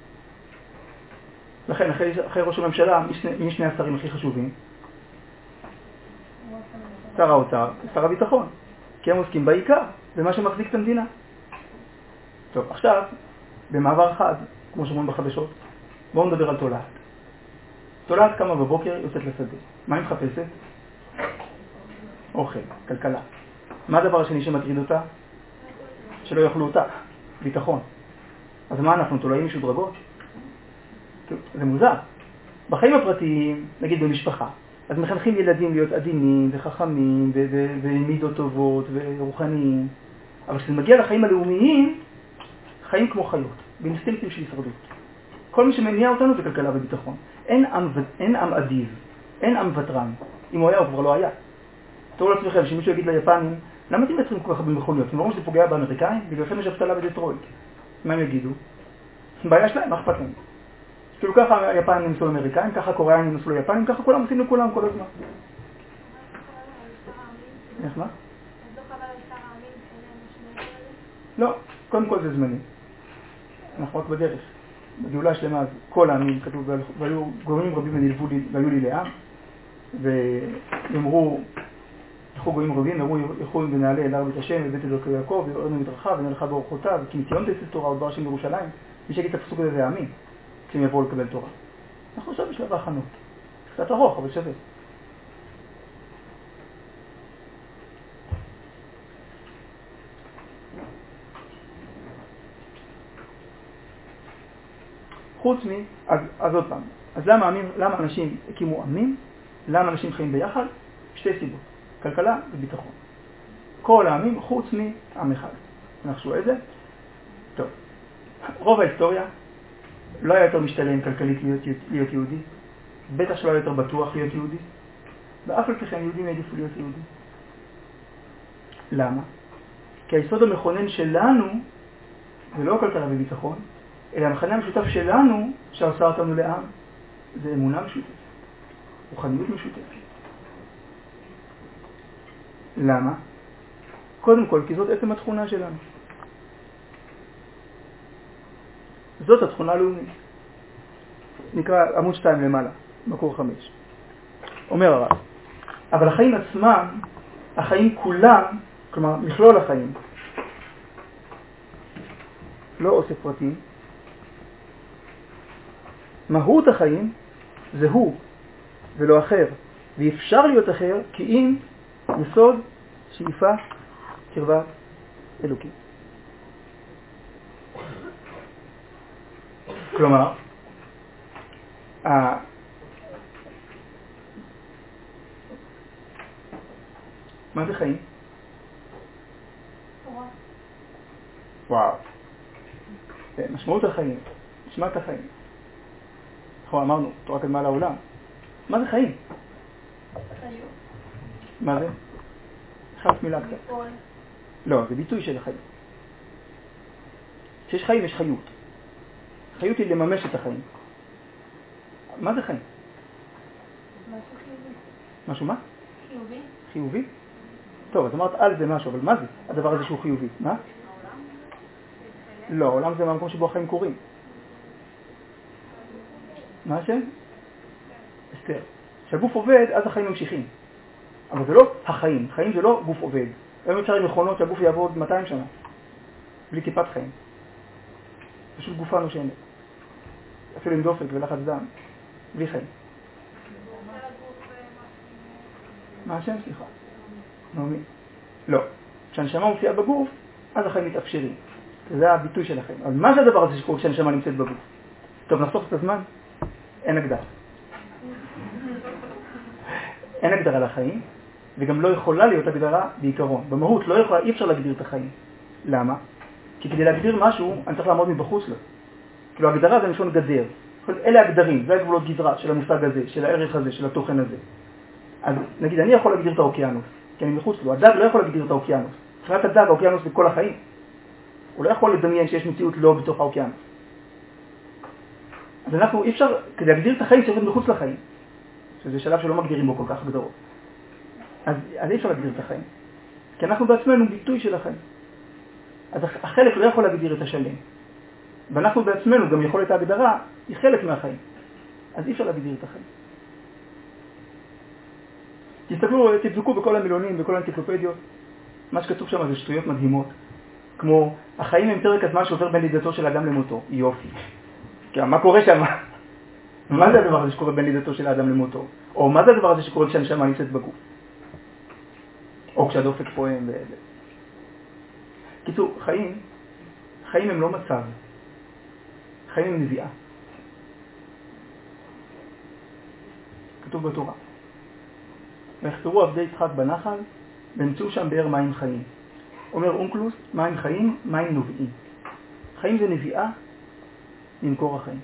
לכן, אחרי ראש הממשלה, מי שני השרים הכי חשובים? שר האוצר ושר הביטחון. כי הם עוסקים בעיקר, במה שמחזיק את המדינה. טוב, עכשיו, במעבר חד, כמו שאומרים בחדשות, בואו נדבר על תולעת. תולעת קמה בבוקר, יוצאת לשדה. מה היא מחפשת? אוכל, כלכלה. מה הדבר השני שמטריד אותה? שלא יאכלו אותה. ביטחון. אז מה אנחנו, תולעים משודרגות? זה מוזר. בחיים הפרטיים, נגיד במשפחה, אז מחנכים ילדים להיות עדינים וחכמים ומידות טובות ורוחניים. אבל כשזה מגיע לחיים הלאומיים, חיים כמו חיות, באינסטינקטים של הישרדות. כל מי שמניע אותנו זה כלכלה וביטחון. אין עם אדיב, אין עם ותרן. אם הוא היה, הוא כבר לא היה. תראו לעצמכם שמישהו יגיד ליפנים, למה אתם מייצרים כל כך הרבה מכוניות? אתם רואים שזה פוגע באמריקאים? בגללכם יש אבטלה בדטרויט. מה הם יגידו? בעיה שלהם, מה אכפת להם? כאילו ככה היפנים נמסו לאמריקאים, ככה קוריאנים נמסו ליפנים, ככה כולם עושים לכולם כל הזמן. איך מה? אז לא חבל על שר העמים שאין משמעות לזה? לא, קודם כל זה זמני. אנחנו רק בדרך. בגאולה השלמה אז כל העמים כתוב, והיו גורמים רבים ונלוו לי, והיו לי לעם, ואמרו, ילכו גויים רבים, אמרו, ילכו ונעלה אל הר בית השם, ובית אלוקי יעקב, ויורדנו מדרכיו, ונלכה באורחותיו, כי מציון תצא תורה ודבר השם בירושלים. מי שיגיד את הפסוק הזה זה העמים, כשהם יבואו לקבל תורה. אנחנו עכשיו בשלב ההכנות. קצת ארוך, אבל שווה. חוץ אז עוד פעם. אז למה אנשים הקימו עמים? למה אנשים חיים ביחד? שתי סיבות. כלכלה וביטחון. כל העמים חוץ מעם אחד. נחשו איזה? טוב. רוב ההיסטוריה לא היה יותר משתלם כלכלית להיות יהודי. בטח שלא היה יותר בטוח להיות יהודי. ואף על פי כן יהודים העדיפו להיות יהודי. למה? כי היסוד המכונן שלנו זה לא כלכלה וביטחון, אלא המכנה המשותף שלנו שעשה אותנו לעם זה אמונה משותפת, רוחניות משותפת. למה? קודם כל, כי זאת עצם התכונה שלנו. זאת התכונה הלאומית. נקרא עמוד 2 למעלה, מקור 5. אומר הרב, אבל החיים עצמם, החיים כולם, כלומר מכלול החיים, לא אוסף פרטים, מהות החיים זה הוא ולא אחר, ואפשר להיות אחר כי אם יסוד שאיפה קרבת אלוקים. כלומר, מה זה חיים? תורה. וואו. משמעות החיים, נשמת החיים. אנחנו אמרנו, תורה קדמה לעולם. מה זה חיים? חיות. מה זה? חלף מילה קצת. לפעול. לא, זה ביטוי של החיים. כשיש חיים יש חיות. חיות היא לממש את החיים. מה זה חיים? משהו חיובי. משהו מה? חיובי? חיובי? טוב, אז אמרת על זה משהו, אבל מה זה הדבר הזה שהוא חיובי? מה? העולם? לא, העולם זה מהמקום שבו החיים קורים. מה השם? אסתר. כשהגוף עובד, אז החיים ממשיכים. אבל זה לא החיים. חיים זה לא גוף עובד. היום אפשר עם מכונות שהגוף יעבוד 200 שנה. בלי טיפת חיים. פשוט גופה נושמת. אפילו עם דופק ולחץ דם. בלי חיים. מה השם? סליחה. נעמי. לא. כשהנשמה מופיעה בגוף, אז החיים מתאפשרים. זה הביטוי של החיים. אבל מה זה הדבר הזה שקורה כשהנשמה נמצאת בגוף? טוב, נחסוך את הזמן. אין הגדרה. אין הגדרה לחיים, וגם לא יכולה להיות הגדרה בעיקרון. במהות אי אפשר להגדיר את החיים. למה? כי כדי להגדיר משהו, אני צריך לעמוד מבחוץ לו. כאילו הגדרה זה משון גדר. אלה הגדרים, זה הגבולות גזרה של המושג הזה, של הערך הזה, של התוכן הזה. אז נגיד, אני יכול להגדיר את האוקיינוס, כי אני מחוץ לו. הדג לא יכול להגדיר את האוקיינוס. מבחינת הדג, האוקיינוס זה כל החיים. הוא לא יכול לדמיין שיש מציאות לא בתוך האוקיינוס. אז אנחנו אי אפשר, כדי להגדיר את החיים צריך להיות מחוץ לחיים. שזה שלב שלא מגדירים בו כל כך הגדרות. אז אי אפשר להגדיר את החיים. כי אנחנו בעצמנו ביטוי של החיים. אז החלק לא יכול להגדיר את השלם. ואנחנו בעצמנו, גם יכולת ההגדרה, היא חלק מהחיים. אז אי אפשר להגדיר את החיים. תבדקו בכל המילונים, בכל האנציקלופדיות, מה שכתוב שם זה שטויות מדהימות. כמו, החיים הם פרק הזמן שעובר בין לידתו של האדם למותו. יופי. כי מה קורה שם? מה זה הדבר הזה שקורה בין לידתו של האדם למותו? או מה זה הדבר הזה שקורה כשהנשמה נמצאת בגוף? או כשהדופק פועם וזה. קיצור, חיים הם לא מצב. חיים הם נביאה. כתוב בתורה. ויחפרו עבדי יצחק בנחל, וימצאו שם באר מים חיים. אומר אונקלוס, מים חיים, מים נובעים. חיים זה נביאה למקור החיים.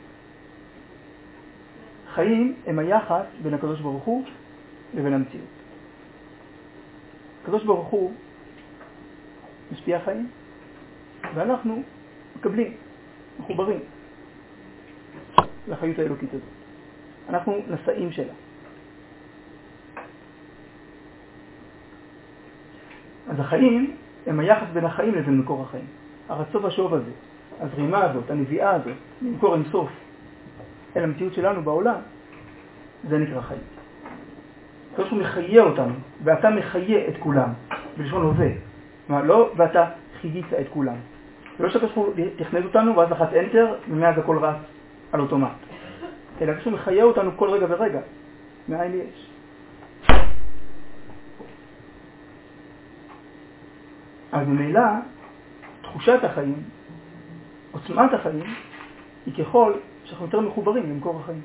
חיים הם היחס בין הקדוש ברוך הוא לבין המציאות. הקדוש ברוך הוא משפיע חיים, ואנחנו מקבלים, מחוברים לחיות האלוקית הזאת. אנחנו נשאים שלה. אז החיים הם היחס בין החיים לבין מקור החיים. הרצון והשוב הזה, הזרימה הזאת, הנביאה הזאת, ממקור אינסוף אל המציאות שלנו בעולם, זה נקרא חיים. הקדוש ברוך הוא מחיה אותנו, ואתה מחיה את כולם, בלשון הווה. כלומר, לא ואתה חיית את כולם. זה לא שהקדוש ברוך הוא תכנס אותנו ואז לחץ אנטר, ומאז הכל רץ על אוטומט. אלא הקדוש ברוך הוא מחיה אותנו כל רגע ורגע. מאין יש. אז ממילא, תחושת החיים, עוצמת החיים, היא ככל שאנחנו יותר מחוברים למקור החיים.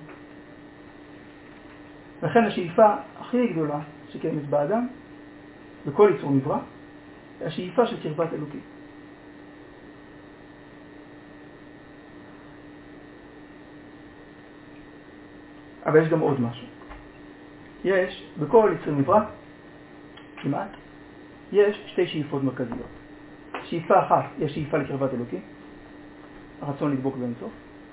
לכן השאיפה הכי גדולה שקיימת באדם, בכל יצור נברא, היא השאיפה של קרבת אלוקית. אבל יש גם עוד משהו. יש, בכל יצור נברא, כמעט, יש שתי שאיפות מרכזיות. שאיפה אחת היא השאיפה לקרבת אלוקית, הרצון לדבוק באינסוף.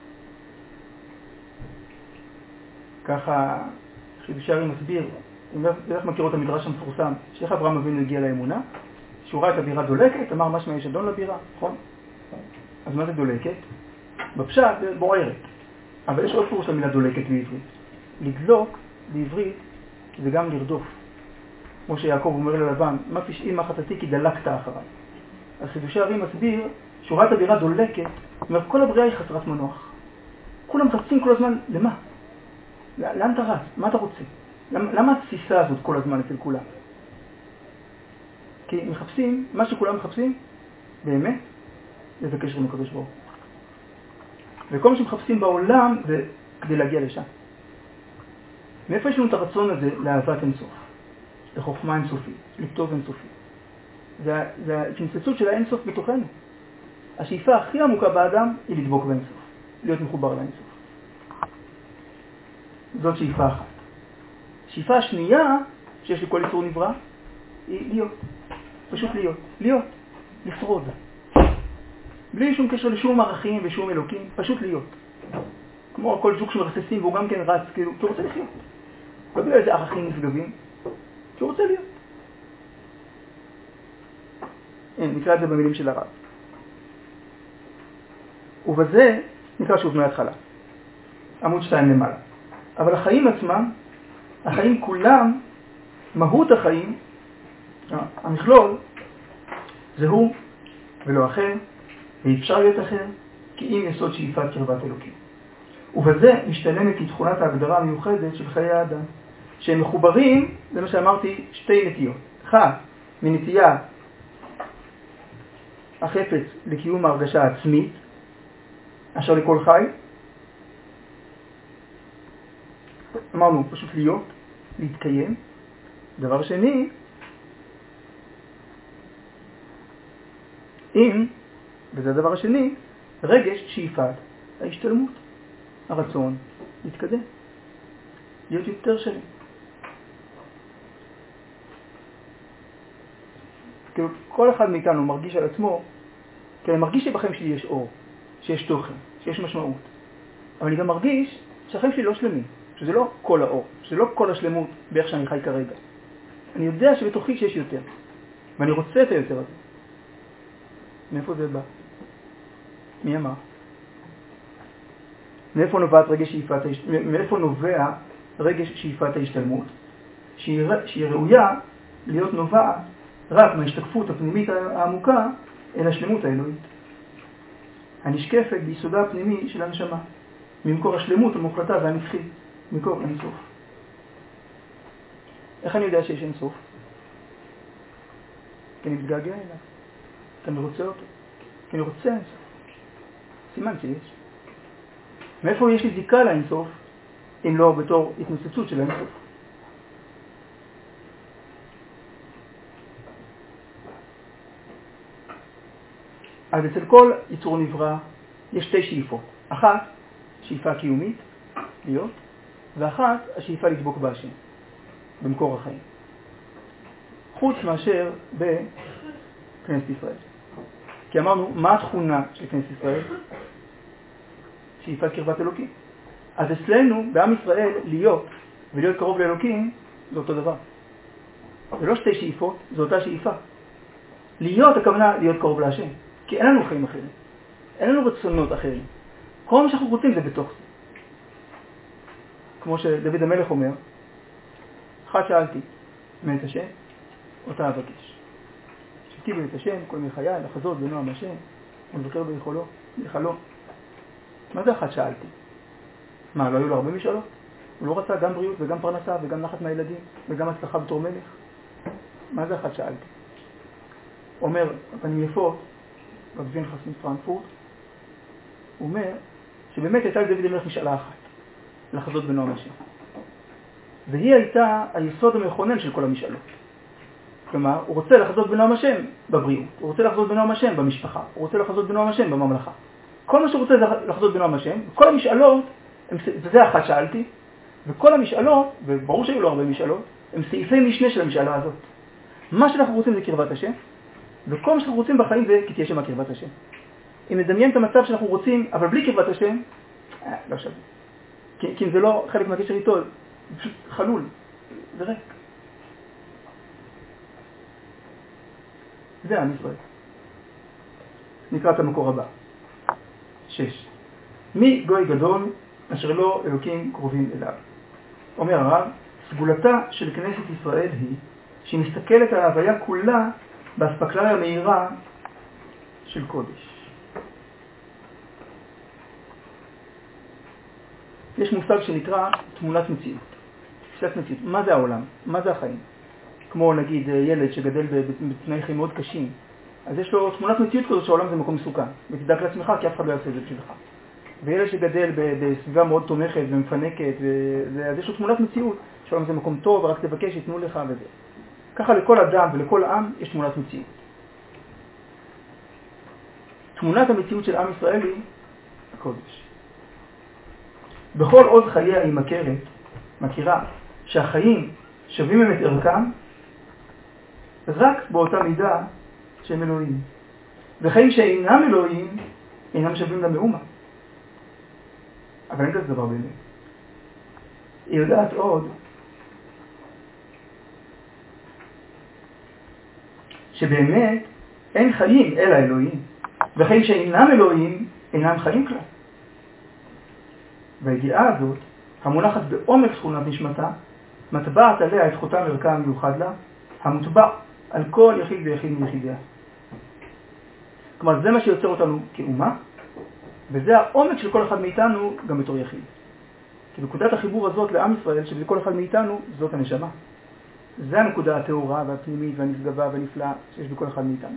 ככה חידושי הרי מסביר, אם בטח מכירו את המדרש המפורסם, שאיך אברהם אבינו הגיע לאמונה, שהוא ראה את הבירה דולקת, אמר משמע יש אדון לבירה, נכון? אז מה זה דולקת? בפשט זה בוערת. אבל יש עוד פירוש למילה דולקת בעברית. לדלוק בעברית זה גם לרדוף. כמו שיעקב אומר ללבן, מה פשעי מה חטאתי כי דלקת אחריי. אז חידושי הרי מסביר, שהוא ראה את הבירה דולקת, זאת אומרת כל הבריאה היא חסרת מנוח. כולם רצים כל הזמן, למה? לאן אתה רץ? מה אתה רוצה? למה התסיסה הזאת כל הזמן אצל כולם? כי מחפשים, מה שכולם מחפשים, באמת, זה קשר עם הקדוש ברוך הוא. וכל מה שמחפשים בעולם זה כדי להגיע לשם. מאיפה יש לנו את הרצון הזה לאהבת אינסוף? לחוכמה אינסופית, לכתוב אינסופית. זה ההתמצצות של האינסוף בתוכנו. השאיפה הכי עמוקה באדם היא לדבוק באינסוף, להיות מחובר לאינסוף. זאת שאיפה אחת. השאיפה השנייה שיש לכל יצור נברא היא להיות. פשוט להיות. לשרוד. בלי שום קשר לשום ערכים ושום אלוקים, פשוט להיות. כמו כל זוג שמרססים והוא גם כן רץ, כאילו, כי הוא רוצה לחיות. לא בגלל איזה ערכים נשגבים, כי הוא רוצה להיות. נקרא את זה במילים של הרב. ובזה נקרא שוב מההתחלה. עמוד 2 למעלה. אבל החיים עצמם, החיים כולם, מהות החיים, המכלול, זה הוא ולא אחר, ואפשר להיות אחר, כי אם יסוד שאיפת קרבת אלוקים. ובזה משתלמת היא תכונת ההגדרה המיוחדת של חיי האדם, שהם מחוברים, זה מה שאמרתי, שתי נטיות. אחת, מנטייה החפץ לקיום ההרגשה העצמית, אשר לכל חי, אמרנו פשוט להיות, להתקיים. דבר שני, וזה הדבר השני, רגש שאיפת ההשתלמות, הרצון להתקדם, להיות יותר שלם. כאילו כל אחד מאיתנו מרגיש על עצמו, כי אני מרגיש שבחיים שלי יש אור, שיש תוכן, שיש משמעות. אבל אני גם מרגיש שהחיים שלי לא שלמים, שזה לא כל האור, שזה לא כל השלמות באיך שאני חי כרגע. אני יודע שבתוכי שיש יותר, ואני רוצה את היותר הזה. מאיפה זה בא? מי אמר? מאיפה נובע רגש שאיפת ההשתלמות? שהיא ראויה להיות נובעת רק מההשתקפות הפנימית העמוקה אל השלמות האלוהית. הנשקפת ביסודה הפנימי של הנשמה, ממקור השלמות המוחלטה והנצחית, מקור אינסוף. איך אני יודע שיש אינסוף? כי אני מתגעגע אליו, כי אני רוצה אותו, כי אני רוצה אינסוף. סימן שיש. מאיפה יש לי זיקה לאינסוף, אם לא בתור התנוצצות של האינסוף? אז אצל כל יצור נברא יש שתי שאיפות. אחת, שאיפה קיומית, להיות, ואחת, השאיפה לדבוק בהשם, במקור החיים. חוץ מאשר בכנסת ישראל. כי אמרנו, מה התכונה של כנסת ישראל? שאיפת קרבת אלוקים. אז אצלנו, בעם ישראל, להיות ולהיות קרוב לאלוקים, זה אותו דבר. זה לא שתי שאיפות, זה אותה שאיפה. להיות הכוונה להיות קרוב להשם. כי אין לנו חיים אחרים. אין לנו רצונות אחרים. כל מה שאנחנו רוצים זה בתוך זה. כמו שדוד המלך אומר, אחת שאלתי, מאת השם, אותה אבקש. שתיתי את השם, כל מחיי, לחזות בנועם השם, ולבקר ביכולו. מה זה אחת שאלתי? מה, לא היו לו הרבה משאלות? הוא לא רצה גם בריאות וגם פרנסה וגם נחת מהילדים וגם הצלחה בתור מלך? מה זה אחת שאלתי? אומר, הפנים יפות, רב וינחס מפרנקפורט, הוא אומר שבאמת הייתה לדוד המלך משאלה אחת, לחזות בנועם השם. והיא הייתה היסוד המכונן של כל המשאלות. כלומר, הוא רוצה לחזות בנועם השם בבריאות, הוא רוצה לחזות בנועם השם במשפחה, הוא רוצה לחזות בנועם השם בממלכה. כל מה שהוא רוצה לחזות בנועם השם, כל המשאלות, וזה אחת שאלתי, וכל המשאלות, וברור שהיו לו הרבה משאלות, הם סעיפי משנה של המשאלה הזאת. מה שאנחנו רוצים זה קרבת השם, וכל מה שאנחנו רוצים בחיים זה כי תהיה שם קרבת השם. אם נדמיין את המצב שאנחנו רוצים, אבל בלי קרבת השם, לא שווה. כי אם זה לא חלק מהקשר איתו, זה פשוט חלול, זה ריק. זה עם ישראל. נקרא את המקור הבא. 6. מי גוי גדול אשר לא אלוקים קרובים אליו? אומר הרב, סגולתה של כנסת ישראל היא שהיא מסתכלת על ההוויה כולה באספקלריה המהירה של קודש. יש מושג שנקרא תמונת מציאות. תפיסת מציאות. מה זה העולם? מה זה החיים? כמו נגיד ילד שגדל בתנאי חיים מאוד קשים, אז יש לו תמונת מציאות כזאת שהעולם זה מקום מסוכן. ותדאג לעצמך כי אף אחד לא יעשה את זה בשבילך. וילד שגדל בסביבה מאוד תומכת ומפנקת, אז יש לו תמונת מציאות שהעולם זה מקום טוב ורק תבקש יתנו לך וזה. ככה לכל אדם ולכל עם יש תמונת מציאות. תמונת המציאות של עם ישראל היא הקודש. בכל עוד חייה היא מכירה שהחיים שווים הם את ערכם רק באותה מידה שהם אלוהים. וחיים שאינם אלוהים אינם שווים למאומה. אבל אין כזה דבר באמת. היא יודעת עוד שבאמת אין חיים אלא אלוהים, וחיים שאינם אלוהים אינם חיים כלל. והידיעה הזאת, המונחת בעומק תכונת נשמתה, מטבעת עליה את חותם ערכה המיוחד לה, המוטבע על כל יחיד ויחיד מיחידיה. כלומר, זה מה שיוצר אותנו כאומה, וזה העומק של כל אחד מאיתנו גם בתור יחיד. כי נקודת החיבור הזאת לעם ישראל, שבכל אחד מאיתנו, זאת הנשמה. זה הנקודה התאורה והפנימית והנשגבה והנפלאה שיש בכל אחד מאיתנו.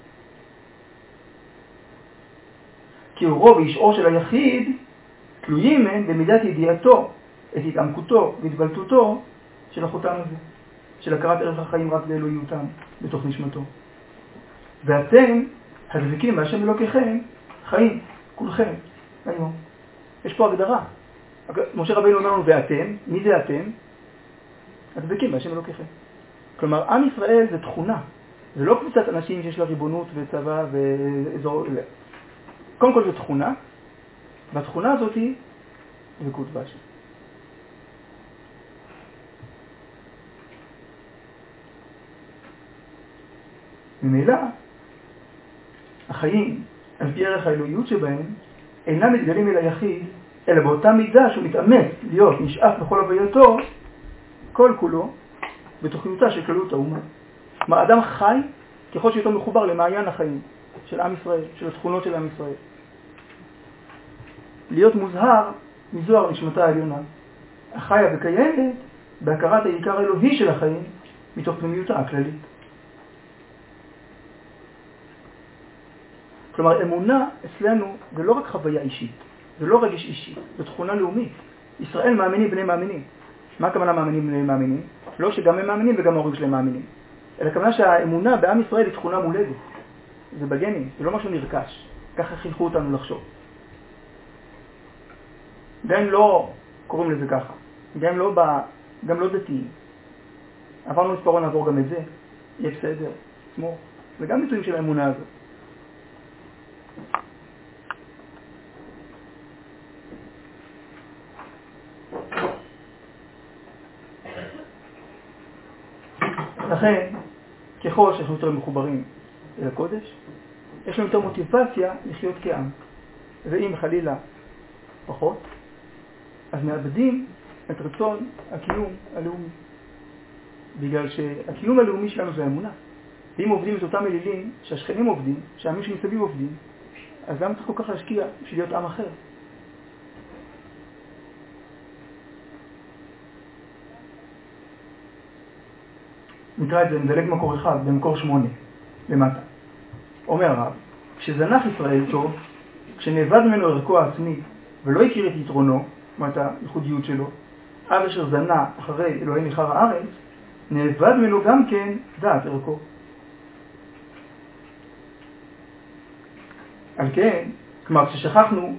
כי אורו וישעו של היחיד תלויים הם במידת ידיעתו, את התעמקותו והתבלטותו של החותם הזה, של הכרת ערך החיים רק לאלוהיותם בתוך נשמתו. ואתם, הדבקים בהשם אלוקיכם, חיים, כולכם, היום. יש פה הגדרה. משה רבינו אומר לנו, ואתם, מי זה אתם? הדבקים בהשם אלוקיכם. כלומר, עם ישראל זה תכונה. זה לא קבוצת אנשים שיש לה ריבונות וצבא ואזור... קודם כל זה תכונה, והתכונה הזאת היא דבקות בהשם. ממילא, החיים, על פי ערך האלוהיות שבהם, אינם מתגלים אל היחיד, אלא באותה מידה שהוא מתאמץ להיות נשאף בכל הווייתו, כל כולו, בתוכניותה של כללות האומה. כלומר, אדם חי ככל שאיתו מחובר למעיין החיים של עם ישראל, של התכונות של עם ישראל. להיות מוזהר מזוהר נשמתה העליונה, החיה וקיימת בהכרת העיקר האלוהי של החיים מתוך פנימיותה הכללית. כלומר, אמונה אצלנו זה לא רק חוויה אישית, זה לא רגש אישי, זה תכונה לאומית. ישראל מאמינים בני מאמינים. מה הכוונה מאמינים בני מאמינים? לא שגם הם מאמינים וגם ההורים שלהם מאמינים. אלא הכוונה שהאמונה בעם ישראל היא תכונה מולדת. זה בגנים, זה לא משהו נרכש. ככה חינכו אותנו לחשוב. גם לא קוראים לזה ככה. גם לא דתיים. עברנו מספרו, נעבור גם את זה. יהיה בסדר, סמוך. זה גם ביטויים של האמונה הזאת. לכן, ככל שאנחנו יותר מחוברים אל הקודש, יש לנו יותר מוטיבציה לחיות כעם. ואם חלילה פחות, אז מאבדים את רצון הקיום הלאומי. בגלל שהקיום הלאומי שלנו זה האמונה. ואם עובדים את אותם אלילים שהשכנים עובדים, שהעמים שמסביב עובדים, אז למה צריך כל כך להשקיע בשביל להיות עם אחר? נקרא את זה, נדלג מקור אחד, במקור 8, למטה. אומר הרב, כשזנח ישראל טוב, כשנאבד ממנו ערכו העצמי, ולא הכיר את יתרונו, זאת אומרת הייחודיות שלו, עד אשר זנה אחרי אלוהים ניחר הארץ, נאבד ממנו גם כן דעת ערכו. על כן, כלומר, כששכחנו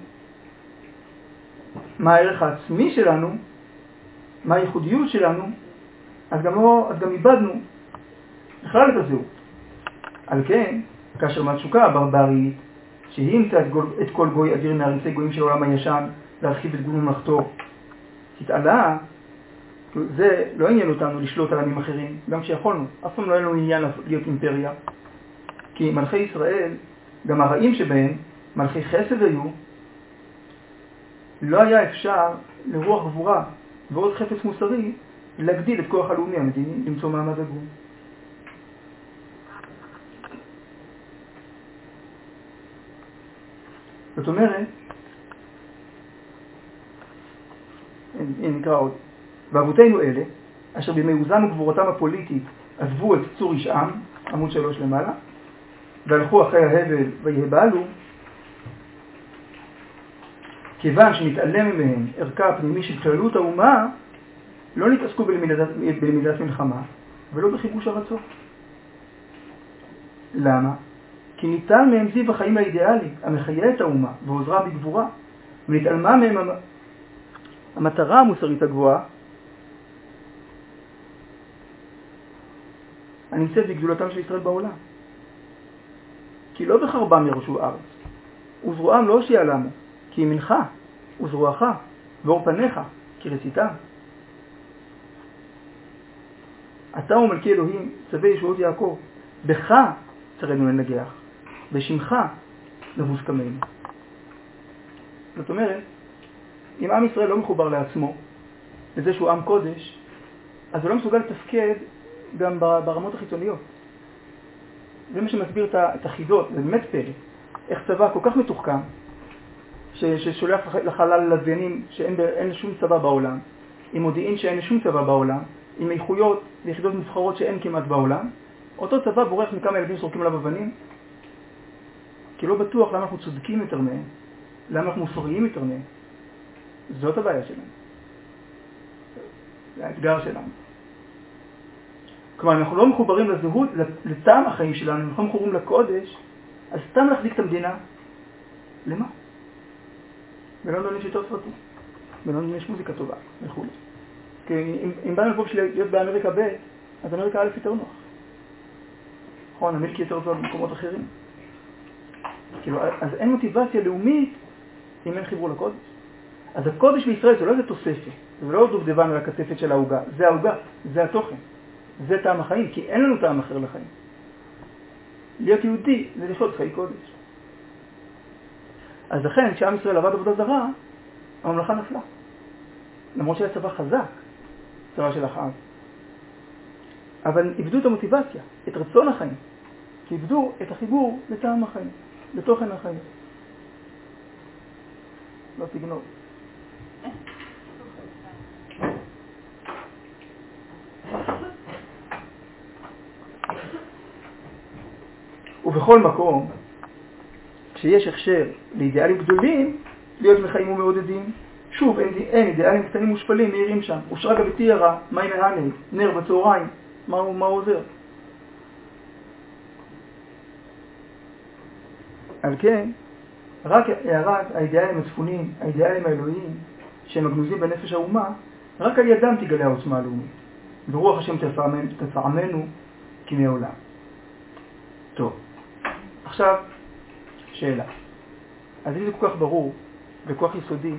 מה הערך העצמי שלנו, מה הייחודיות שלנו, אז גם איבדנו בכלל את הזהות. על כן, כאשר מהתשוקה הברברית, שהיא אימצה את כל גוי אדיר מעריצי גויים של העולם הישן, להרחיב את גבול ממלכתו, התעלה, זה לא עניין אותנו לשלוט על עמים אחרים, גם כשיכולנו. אף פעם לא היה לנו עניין להיות אימפריה. כי מלכי ישראל, גם הרעים שבהם, מלכי חסד היו, לא היה אפשר לרוח גבורה ועוד חפץ מוסרי להגדיל את כוח הלאומי המדיני, למצוא מעמד הגון. זאת אומרת, הנה נקרא עוד, ואבותינו אלה, אשר במעוזם וגבורתם הפוליטית עזבו את צור ישעם, עמוד 3 למעלה, והלכו אחרי ההבל ויהבלו, כיוון שנתעלם מהם ערכה הפנימי של כללות האומה, לא נתעסקו בלמידת מלחמה ולא בכיבוש ארצות. למה? כי ניתן מהם זיו החיים האידיאלי, המחיה את האומה ועוזרה בגבורה, ונתעלמה מהם המטרה המוסרית הגבוהה, הנמצאת בגדולתם של ישראל בעולם. כי לא בחרבם ירשו ארץ, וזרועם לא הושיע למו, כי ימינך וזרועך ואור פניך כי רציתם. אתה הוא מלכי אלוהים, צווי ישועות יעקב, בך צרינו לנגח, בשמך נבוס כמנו. זאת אומרת, אם עם ישראל לא מחובר לעצמו, לזה שהוא עם קודש, אז הוא לא מסוגל לתפקד גם ברמות החיצוניות. זה מה שמסביר את החידות, זה באמת פלא. איך צבא כל כך מתוחכם, ששולח לחלל לוויינים שאין שום צבא בעולם, עם מודיעין שאין שום צבא בעולם, עם איכויות ויחידות מובחרות שאין כמעט בעולם, אותו צבא בורח מכמה ילדים שורקים עליו אבנים, כי לא בטוח למה אנחנו צודקים יותר מהם, למה אנחנו מוסריים יותר מהם. זאת הבעיה שלנו. זה האתגר שלנו. כלומר, אנחנו לא מחוברים לזהות, לטעם החיים שלנו, אנחנו לא מחוברים לקודש, אז סתם להחזיק את המדינה. למה? בלונדון יש יותר סרטים. בלונדון יש מוזיקה טובה, וכו'. כי אם באנו לפה בשביל להיות באמריקה ב', אז אמריקה א' יותר נוח. נכון, המילקי יותר טוב במקומות אחרים. כאילו, אז אין מוטיבציה לאומית אם אין חיבור לקודש. אז הקודש בישראל זה לא איזה תוספת, זה לא דובדבן על הקצפת של ההוגה, זה ההוגה, זה התוכן, זה טעם החיים, כי אין לנו טעם אחר לחיים. להיות יהודי זה לחיות חיי קודש. אז לכן, כשעם ישראל עבד עבודה זרה, הממלכה נפלה. למרות שהיה צבא חזק, צבא של אחאב. אבל איבדו את המוטיבציה, את רצון החיים, כי איבדו את החיבור לטעם החיים, לתוכן החיים. לא תגנוב. ובכל מקום, כשיש הכשר לאידיאלים גדולים, להיות מחיים ומעודדים, שוב, אין אידיאלים קטנים מושפלים, מהירים שם. ושרק הביתי ירה, מים מהני, נר בצהריים, מה הוא עוזר? על כן, רק הערת האידיאלים הצפוניים, האידיאלים האלוהיים, שהם הגנוזים בנפש האומה, רק על ידם תגלה העוצמה הלאומית. ברוח השם תפעמנו כמי העולם. טוב, עכשיו, שאלה. אז אם זה כל כך ברור וכל כך יסודי,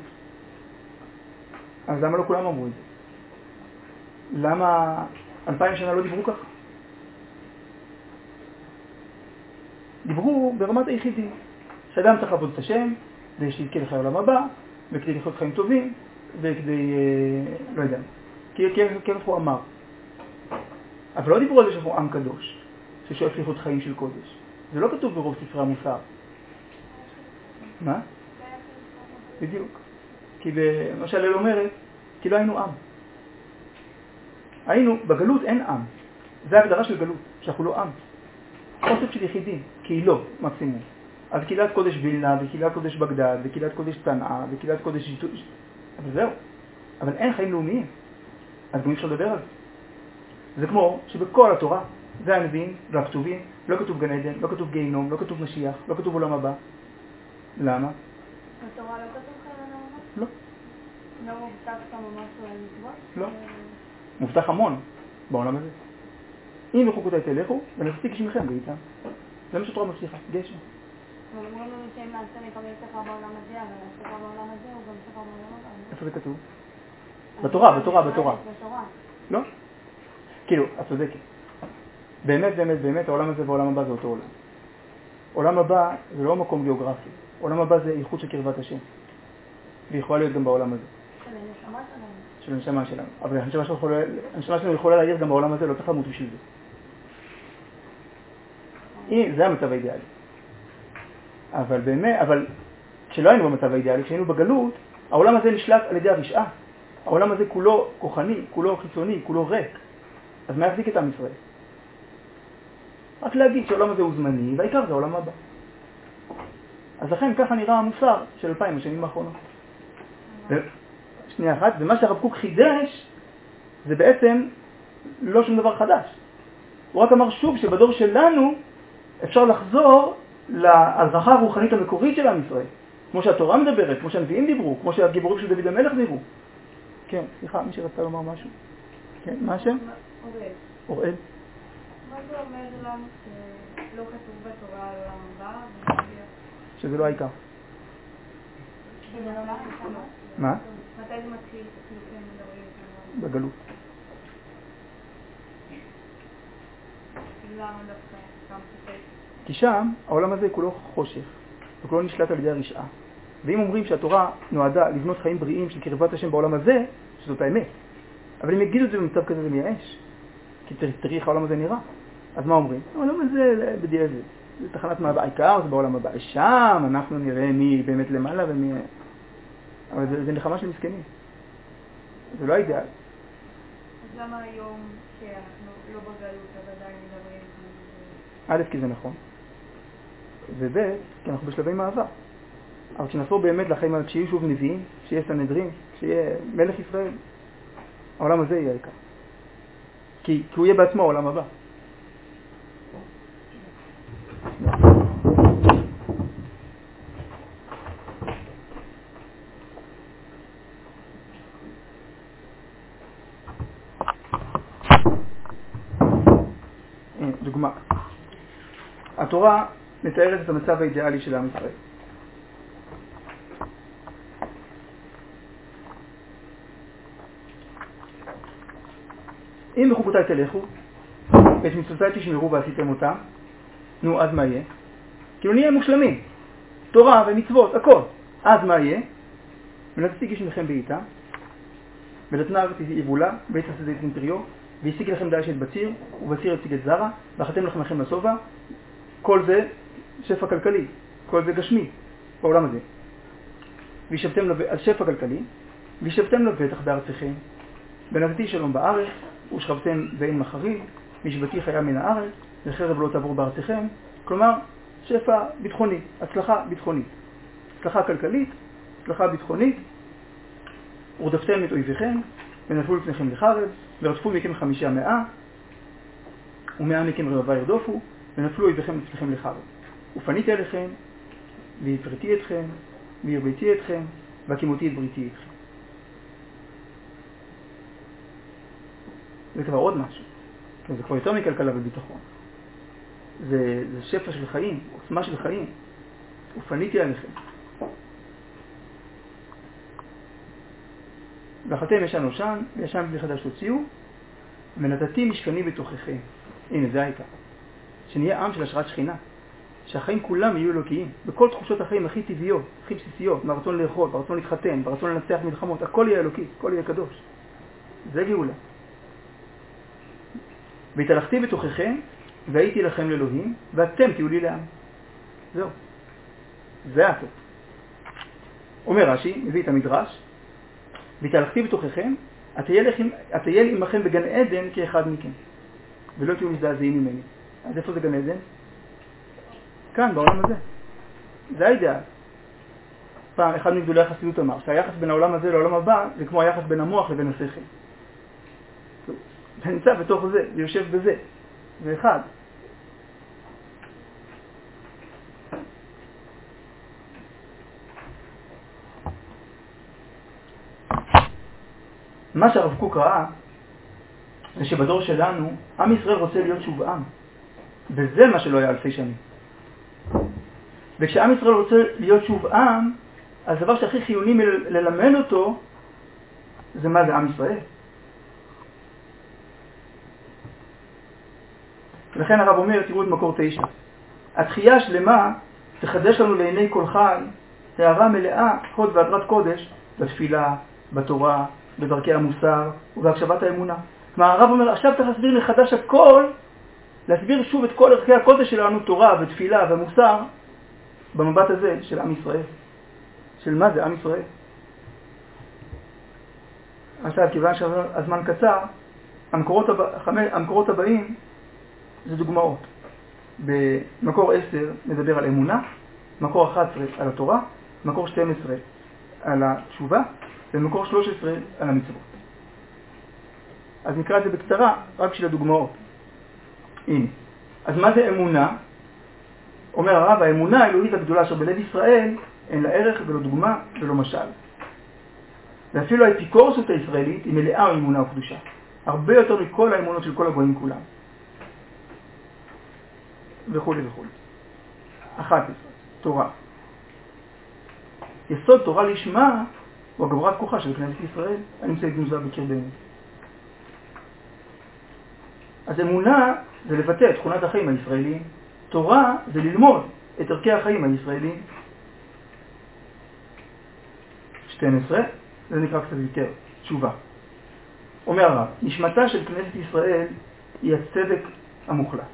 אז למה לא כולם אמרו את זה? למה 2000 שנה לא דיברו ככה? דיברו ברמת היחידים. שאדם צריך לעבוד את השם, כדי שיזכה לחיי העולם הבא, וכדי לחיות חיים טובים, וכדי, לא יודע, כי הוא אמר. אבל לא דיברו על זה שאנחנו עם קדוש, ששואף לחיות חיים של קודש. זה לא כתוב ברוב ספרי המוסר. מה? בדיוק. כי למשל אל אומרת, כי לא היינו עם. היינו, בגלות אין עם. זה ההגדרה של גלות, שאנחנו לא עם. אוסף של יחידים, קהילות, מקסימום. אז קהילת קודש וילנה, וקהילת קודש בגדד, וקהילת קודש צנעה, וקהילת קודש שיטוש. אבל זהו. אבל אין חיים לאומיים. אז גם אי אפשר לדבר על זה. זה כמו שבכל התורה, זה הנביאים והכתובים, לא כתוב גן עדן, לא כתוב גיהינום, לא כתוב משיח, לא כתוב עולם הבא. למה? בתורה לא כתוב כאן עולם הבא? לא. לא מובטח שם משהו על מצוות? לא. מובטח המון בעולם הזה. אם בחוקותיי תלכו, ונפסיק שמכם ואיתם. זה מה שהתורה מבטיחה, גשם. אבל אומרים לנו שאם נעשה נקבל שכר בעולם הזה, אבל השכר בעולם הזה הוא גם שכר בעולם הבא. איפה זה כתוב? בתורה. לא? כאילו, את צודקת. באמת, העולם הזה והעולם הבא זה אותו עולם. עולם הבא זה לא מקום גיאוגרפי. עולם הבא זה איכות של קרבת השם. והיא יכולה להיות גם בעולם הזה. של הנשמה שלנו. אבל הנשמה שלנו יכולה להעיר גם בעולם הזה, לא צריך למות בשביל זה. זה המצב האידיאלי. אבל כשלא היינו במצב האידיאלי, כשהיינו בגלות, העולם הזה נשלט על ידי הרשעה. העולם הזה כולו כוחני, כולו חיצוני, כולו ריק. אז מה יחזיק את עם ישראל? רק להגיד שהעולם הזה הוא זמני, והעיקר זה העולם הבא. אז לכן ככה נראה המוסר של 2000 השנים האחרונות. שנייה אחת, ומה שהרב קוק חידש, זה בעצם לא שום דבר חדש. הוא רק אמר שוב שבדור שלנו אפשר לחזור להזרחה הרוחנית המקורית של עם ישראל. כמו שהתורה מדברת, כמו שהנביאים דיברו, כמו שהגיבורים של דוד המלך דיברו. כן, סליחה, מי שרצה לומר משהו. כן, מה השם? אוראל. אוראל. מה זה אומר לנו שלא כתוב בתורה על העולם הבא? שזה לא העיקר. שזה לא עולם? מה? מתי זה מתחיל? בגלות. למה דווקא? כי שם העולם הזה כולו חושך, וכולו נשלט על ידי הרשעה. ואם אומרים שהתורה נועדה לבנות חיים בריאים של קרבת השם בעולם הזה, שזאת האמת. אבל אם יגידו את זה במצב כזה זה מייאש. כי תראי איך העולם הזה נראה. אז מה אומרים? העולם הזה בדיעבד. זה תחנת מעבר. העיקר זה בעולם הבא. שם אנחנו נראה מי באמת למעלה ומי... אבל זה נחמה של מסכנים. זה לא האידאל. אז למה היום שאנחנו לא בגלות אבל עדיין מדברים על זה? א', כי זה נכון. וב', כי אנחנו בשלבי מעבר. אבל כשנחזור באמת לחיים, כשיהיו שוב נביאים, כשיהיה סנהדרין, כשיהיה מלך ישראל, העולם הזה יהיה העיקר. כי הוא יהיה בעצמו העולם הבא. דוגמה. התורה מתארת את המצב האידיאלי של עם ישראל. אם בחוקותיי תלכו, ואת מצוותיי תשמרו ועשיתם אותם, נו, אז מה יהיה? כאילו נהיה מושלמים. תורה ומצוות, הכל. אז מה יהיה? ונתתי גשמכם בעיתה, ונתנה הארץ יבולה, ועץ השדה יתן פריו, והשיג לכם דייש את בציר, ובציר יציג את זרע, ואכלתם לחמכם לשובע. כל זה שפע כלכלי, כל זה גשמי, בעולם הזה. וישבתם על שפע כלכלי, וישבתם לבטח בארציכם, ונתתי שלום בארץ, ושכבתם ואין מחריב, וישבתי חיה מן הארץ, וחרב לא תעבור בארציכם. כלומר, שפע ביטחוני, הצלחה ביטחונית. הצלחה כלכלית, הצלחה ביטחונית. ורדפתם את אויביכם, ונפלו לפניכם לחרב, ורדפו מכם 500, ו100 מכם רבבה ירדופו, ונפלו אויביכם לפניכם לחרב. ופניתי אליכם, והפרתי אתכם, והרביתי אתכם, והקימותי את בריתי אתכם. זה כבר עוד משהו. זה כבר יותר מכלכלה וביטחון. זה שפע של חיים, עוצמה של חיים. ופניתי עליכם. ואכלתם ישן נושן, וישן בלי חדש תוציאו, ונתתי משכני בתוככם. הנה, זה העיקר. שנהיה עם של השראת שכינה. שהחיים כולם יהיו אלוקיים. בכל תחושות החיים הכי טבעיות, הכי בסיסיות, מהרצון לאכול, ברצון להתחתן, ברצון לנצח מלחמות, הכל יהיה אלוקי, הכל יהיה קדוש. זה גאולה. והתהלכתי בתוככם, והייתי לכם לאלוהים, ואתם תהיו לי לעם. זהו. זה הטוב. אומר רש"י, מביא את המדרש, והתהלכתי בתוככם, אטייל עמכם בגן עדן כאחד מכם, ולא תהיו מזדעזעים ממני. אז איפה זה גן עדן? כאן, בעולם הזה. זה האידאל. פעם אחד מגדולי החסידות אמר, שהיחס בין העולם הזה לעולם הבא, זה כמו היחס בין המוח לבין השכל. זה נמצא בתוך זה, זה יושב בזה. זה אחד. מה שהרב קוק ראה, זה שבדור שלנו, עם ישראל רוצה להיות שוב עם. וזה מה שלא היה אלפי שנים. וכשעם ישראל רוצה להיות שוב עם, אז הדבר שהכי חיוני ללמד אותו, זה מה זה עם ישראל. ולכן הרב אומר, תראו את מקור 9. התחייה השלמה תחדש לנו לעיני כל חי, הערה מלאה, חוד והדרת קודש, בתפילה, בתורה, בדרכי המוסר ובהקשבת האמונה. כלומר, הרב אומר, עכשיו צריך להסביר מחדש הכל, להסביר שוב את כל ערכי הקודש שלנו, תורה ותפילה ומוסר, במבט הזה של עם ישראל. של מה זה עם ישראל? עכשיו, כיוון שהזמן קצר, המקורות הבאים זה דוגמאות. במקור 10 מדבר על אמונה, מקור 11 על התורה, מקור 12 על התשובה, ומקור 13 על המצוות. אז נקרא את זה בקצרה, רק בשביל הדוגמאות. הנה. אז מה זה אמונה? אומר הרב, האמונה האלוהית הגדולה אשר בלב ישראל, אין לה ערך ולא דוגמה ולא משל. ואפילו האפיקורסות הישראלית היא מלאה אמונה וקדושה. הרבה יותר מכל האמונות של כל הגויים כולם. וכו' וכו'. 11. תורה. יסוד תורה לשמה הוא הגברת כוחה של כנסת ישראל, הנמצאת גנוזה בקרבנו. אז אמונה זה לבטא את תכונת החיים הישראליים. תורה זה ללמוד את ערכי החיים הישראליים. 12, זה נקרא קצת יותר, תשובה. אומר הרב, נשמתה של כנסת ישראל היא הצדק המוחלט.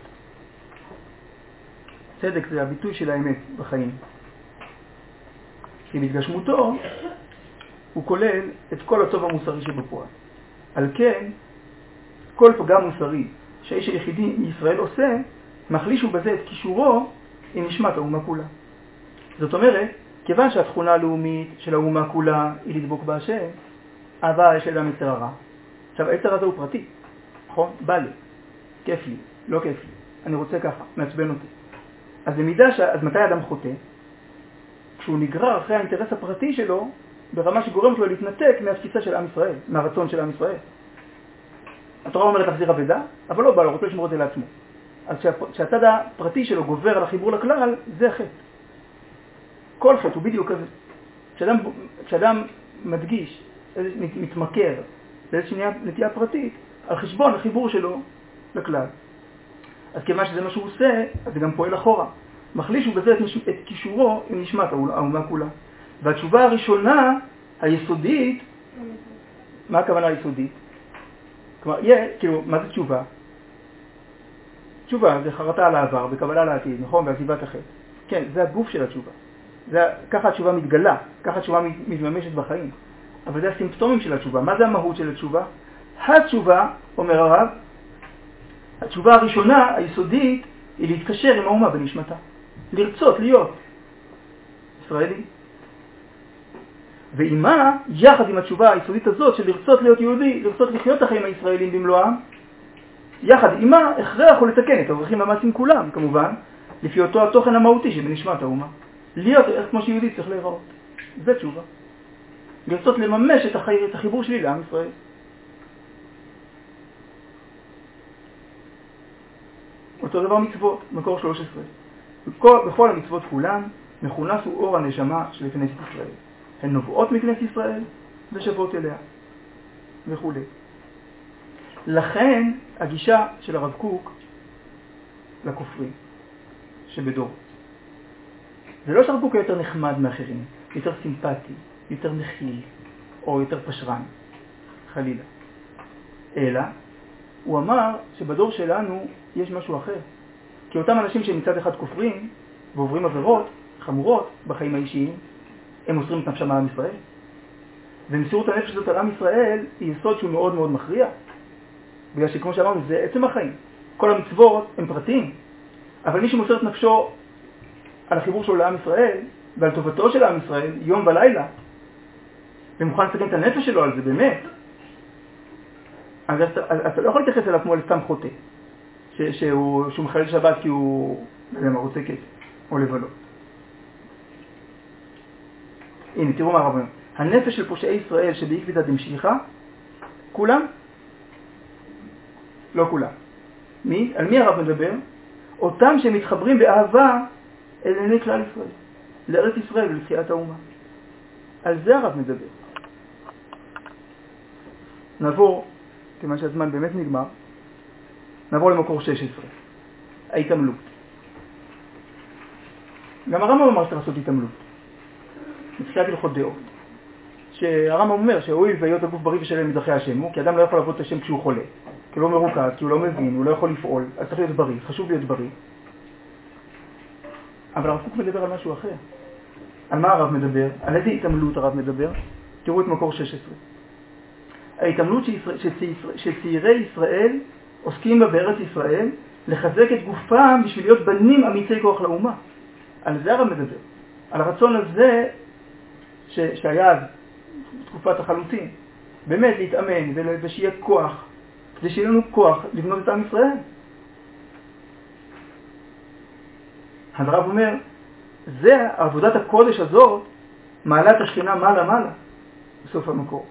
צדק זה הביטוי של האמת בחיים. כי בהתגשמותו הוא כולל את כל הטוב המוסרי שבפועל. על כן, כל פגם מוסרי שהאיש היחידי מישראל עושה, מחליש הוא בזה את קישורו עם נשמת האומה כולה. זאת אומרת, כיוון שהתכונה הלאומית של האומה כולה היא לדבוק בהשם, אהבה יש אדם יצר הרע. עכשיו, היצר הזה הוא פרטי, נכון? בא לי, כיף לי, לא כיף לי, אני רוצה ככה, מעצבן אותי. אז אז מתי אדם חוטא? כשהוא נגרר אחרי האינטרס הפרטי שלו, ברמה שגורמת לו להתנתק מהתפיסה של עם ישראל, מהרצון של עם ישראל. התורה אומרת להחזיר אבדה, אבל לא בא לו, רוצה לשמור את זה לעצמו. אז כשהצד הפרטי שלו גובר על החיבור לכלל, זה חטא. כל חטא הוא בדיוק כזה. כשאדם מדגיש, מתמכר לאיזושהי נטייה פרטית, על חשבון החיבור שלו לכלל. אז כיוון שזה מה שהוא עושה, אז זה גם פועל אחורה. מחליש הוא בזה את קישורו עם נשמת האומה כולה. והתשובה הראשונה, היסודית, מה הכוונה היסודית? כלומר, כאילו, מה זה תשובה? תשובה זה חרטה על העבר וקבלה לעתיד, נכון? ועזיבת החטא. כן, זה הגוף של התשובה. ככה התשובה מתגלה, ככה התשובה מתממשת בחיים. אבל זה הסימפטומים של התשובה. מה זה המהות של התשובה? התשובה, אומר הרב, התשובה הראשונה, היסודית, היא להתקשר עם האומה בנשמתה. לרצות להיות ישראלי. ועימה, יחד עם התשובה היסודית הזאת של לרצות להיות יהודי, לרצות לחיות החיים הישראלים במלואם, יחד עימה הכרח הוא לתקן את הערכים והמעשים כולם, כמובן, לפי אותו התוכן המהותי שבנשמת האומה. להיות כמו שיהודי צריך להיראות. זה תשובה. לרצות לממש את החיבור שלי לעם ישראל. אותו דבר מצוות, מקור 13. בכל המצוות כולן מכונס הוא אור הנשמה של כנסת ישראל. הן נובעות מכנסת ישראל ושבות אליה וכו'. לכן הגישה של הרב קוק לכופרים שבדור. זה לא שהרב קוק יותר נחמד מאחרים, יותר סימפטי, יותר מכיל או יותר פשרן, חלילה. אלא הוא אמר שבדור שלנו יש משהו אחר. כי אותם אנשים שמצד אחד כופרים ועוברים עבירות חמורות בחיים האישיים, הם מוסרים את נפשם על עם ישראל. ומסירות הנפש הזאת על עם ישראל היא יסוד שהוא מאוד מאוד מכריע. בגלל שכמו שאמרנו, זה עצם החיים. כל המצוות הם פרטיים. אבל מי שמוסר את נפשו על החיבור שלו לעם ישראל, ועל טובתו של עם ישראל, יום ולילה, ומוכן לסכן את הנפש שלו על זה באמת, אז אתה לא יכול להתייחס אליו כמו לסתם חוטא, שהוא מחלל שבת כי הוא רוצה כסף, או לבלות. הנה, תראו מה הרב אומר. הנפש של פושעי ישראל שבעקביתא דמשיחא, כולם? לא כולם. מי? על מי הרב מדבר? אותם שמתחברים באהבה אל עיני כלל ישראל, לארץ ישראל ולתחיית האומה. על זה הרב מדבר. נעבור, כיוון שהזמן באמת נגמר, נעבור למקור 16. ההתעמלות. גם הרמב"ם אמר שצריך לעשות התעמלות. מצחיית הלכות דעות. שהרמב"ם אומר שהואיל והיות הגוף בריא ושלם מדרכי השם הוא, כי אדם לא יכול לעבוד את השם כשהוא חולה, כי הוא לא מרוכז, כי הוא לא מבין, הוא לא יכול לפעול, אז צריך להיות בריא, חשוב להיות בריא. אבל הרב קוק מדבר על משהו אחר. על מה הרב מדבר? על איזה התעמלות הרב מדבר? תראו את מקור 16. ההתעמלות שצעירי ישראל עוסקים בה בארץ ישראל, לחזק את גופם בשביל להיות בנים אמיצי כוח לאומה. על זה הרב מדבר. על הרצון הזה שהיה אז תקופת החלוצים, באמת להתאמן ושיהיה כוח, כדי שיהיה לנו כוח לבנות את עם ישראל. אז הרב אומר, זה עבודת הקודש הזאת, מעלה את השכינה מעלה בסוף המקור.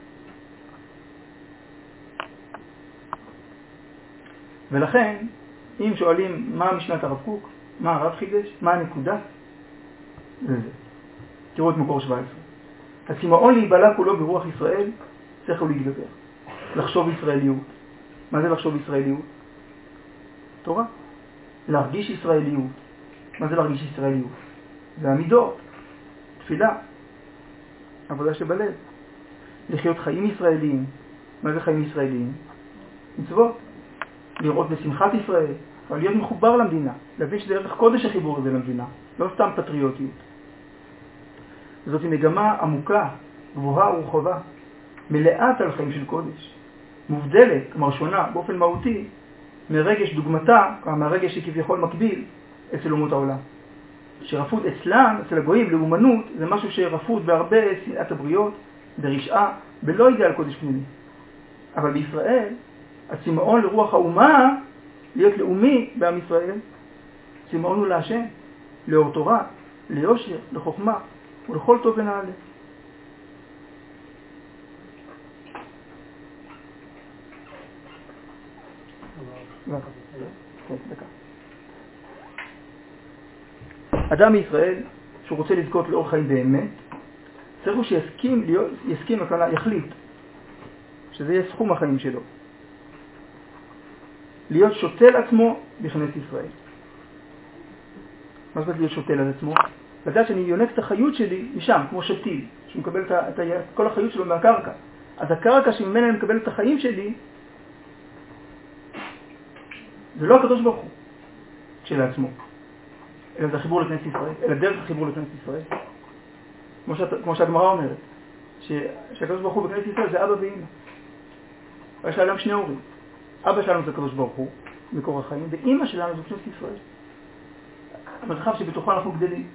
ולכן, אם שואלים מה משנת הרב קוק, מה הרב חידש, מה הנקודה, זה. תראו את מקור 17. הצמאון להיבלע כולו ברוח ישראל, צריך הוא להתגבר. לחשוב ישראליות. מה זה לחשוב ישראליות? תורה. להרגיש ישראליות. מה זה להרגיש ישראליות? זה המידות, תפילה, עבודה שבלב. לחיות חיים ישראליים. מה זה חיים ישראליים? מצוות. לראות בשמחת ישראל, אבל להיות מחובר למדינה. להבין שזה ערך קודש החיבור הזה למדינה, לא סתם פטריוטיות. זאת מגמה עמוקה, גבוהה ורחבה, מלאת על חיים של קודש. מובדלת, כלומר שונה, באופן מהותי, מרגש דוגמתה, כלומר מהרגש שכביכול מקביל אצל אומות העולם. שרפות אצלם, אצל הגויים, לאומנות, זה משהו שרפות בהרבה שנאת הבריות, ברשעה, בלא ידיעה על קודש פנימי. אבל בישראל, הצמאון לרוח האומה, להיות לאומי בעם ישראל, צמאון הוא להשם, לאור תורה, ליושר, לחוכמה ולכל טוב ונעלה. אדם מישראל שהוא רוצה לזכות לאור חיים באמת, צריך הוא שיסכים, הכוונה, יחליט שזה יהיה סכום החיים שלו. להיות שוטל עצמו בכנסת ישראל. מה זאת להיות שוטל על עצמו? לדעת שאני יונק את החיות שלי משם, כמו שתיל, שהוא מקבל את כל החיות שלו מהקרקע. אז הקרקע שממנה אני מקבל את החיים שלי, זה לא הקדוש ברוך הוא כשלעצמו, אלא זה החיבור לכנסת ישראל, אלא דרך החיבור לכנסת ישראל. כמו שהגמרא אומרת, שהקדוש ברוך הוא בכנסת ישראל זה אבא ואמא. יש לאדם שני הורים. אבא שלנו זה הקדוש ברוך הוא, מקור החיים, ואמא שלנו זה כנסת ישראל. המרחב שבתוכו אנחנו גדלים.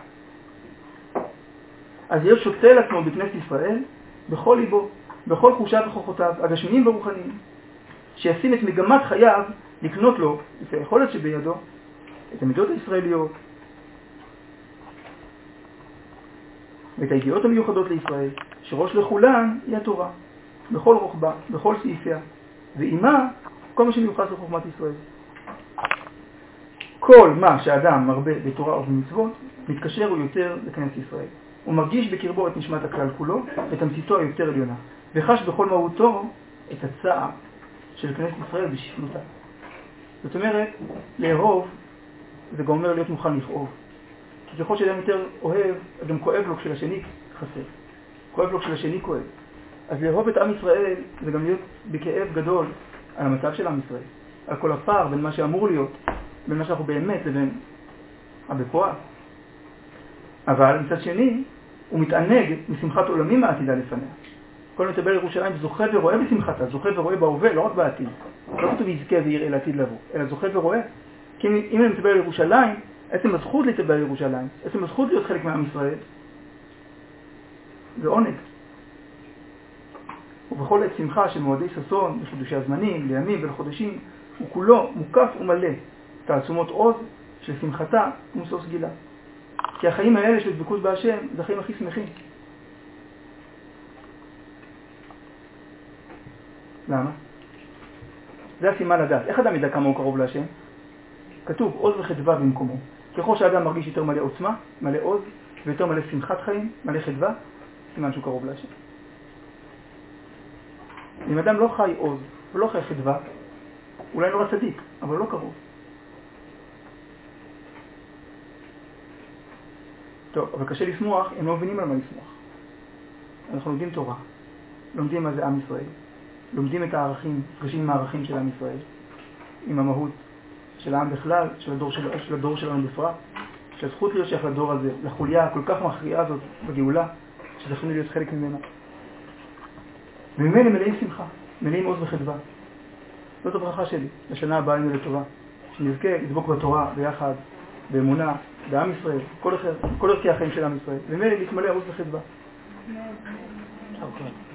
אז להיות שוטל עצמו בכנסת ישראל, בכל ליבו, בכל חושיו וכוחותיו, הגשמיים והרוחניים, שישים את מגמת חייו לקנות לו, לפי היכולת שבידו, את המידות הישראליות, ואת הידיעות המיוחדות לישראל, שראש לכולן היא התורה, בכל רוחבה, בכל סעיפיה, ואימה, כל מה שמיוחס לחוכמת ישראל. כל מה שאדם מרבה בתורה ובמצוות, מתקשר הוא יותר לכנסת ישראל. הוא מרגיש בקרבו את נשמת הכלל כולו, את תמציתו היותר עליונה, וחש בכל מהותו את הצער של כנסת ישראל בשפלותה. זאת אומרת, לאהוב זה גם אומר להיות מוכן לכאוב. כי ככל שאדם יותר אוהב, גם כואב לו כשלשני חסר. כואב לו כשלשני כואב. אז לאהוב את עם ישראל זה גם להיות בכאב גדול על המצב של עם ישראל. על כל הפער בין מה שאמור להיות, בין מה שאנחנו באמת לבין הבפועל. אבל מצד שני, הוא מתענג משמחת עולמים העתידה לפניה. כל מטבל ירושלים זוכה ורואה בשמחתה, זוכה ורואה בהווה, לא רק בעתיד. לא כתוב יזכה ויראה לעתיד לבוא, אלא זוכה ורואה. כי אם אני מטבל ירושלים, עצם הזכות להתאבל ירושלים, עצם הזכות להיות חלק מעם ישראל, זה עונג. ובכל עת שמחה של מועדי ששון, בחידושי הזמנים, לימים ולחודשים, הוא כולו מוקף ומלא תעצומות עוז של שמחתה ומשוש גילה. כי החיים האלה של דבקות בהשם זה החיים הכי שמחים. למה? זה הסימן לדעת. איך אדם ידע כמה הוא קרוב להשם? כתוב עוז וחדווה במקומו. ככל שאדם מרגיש יותר מלא עוצמה, מלא עוז, ויותר מלא שמחת חיים, מלא חדווה, סימן שהוא קרוב להשם. אם אדם לא חי עוז ולא חי חדווה, אולי לא צדיק, אבל לא קרוב. טוב, אבל קשה לשמוח, הם לא מבינים על מה לשמוח. אנחנו לומדים תורה, לומדים מה זה עם ישראל, לומדים את הערכים, פגשים עם הערכים של עם ישראל, עם המהות של העם בכלל, של הדור שלנו בפרט, של הזכות להיות שייך לדור הזה, לחוליה הכל כך מכריעה הזאת בגאולה, שזכינו להיות חלק ממנה. וממילא מלאים שמחה, מלאים עוז וחדווה. זאת הברכה שלי, לשנה הבאה לנו לטובה, שנזכה לדבוק בתורה ביחד, באמונה, בעם ישראל, כל ערכי החיים של עם ישראל, וממילא להתמלא עוז וחדווה.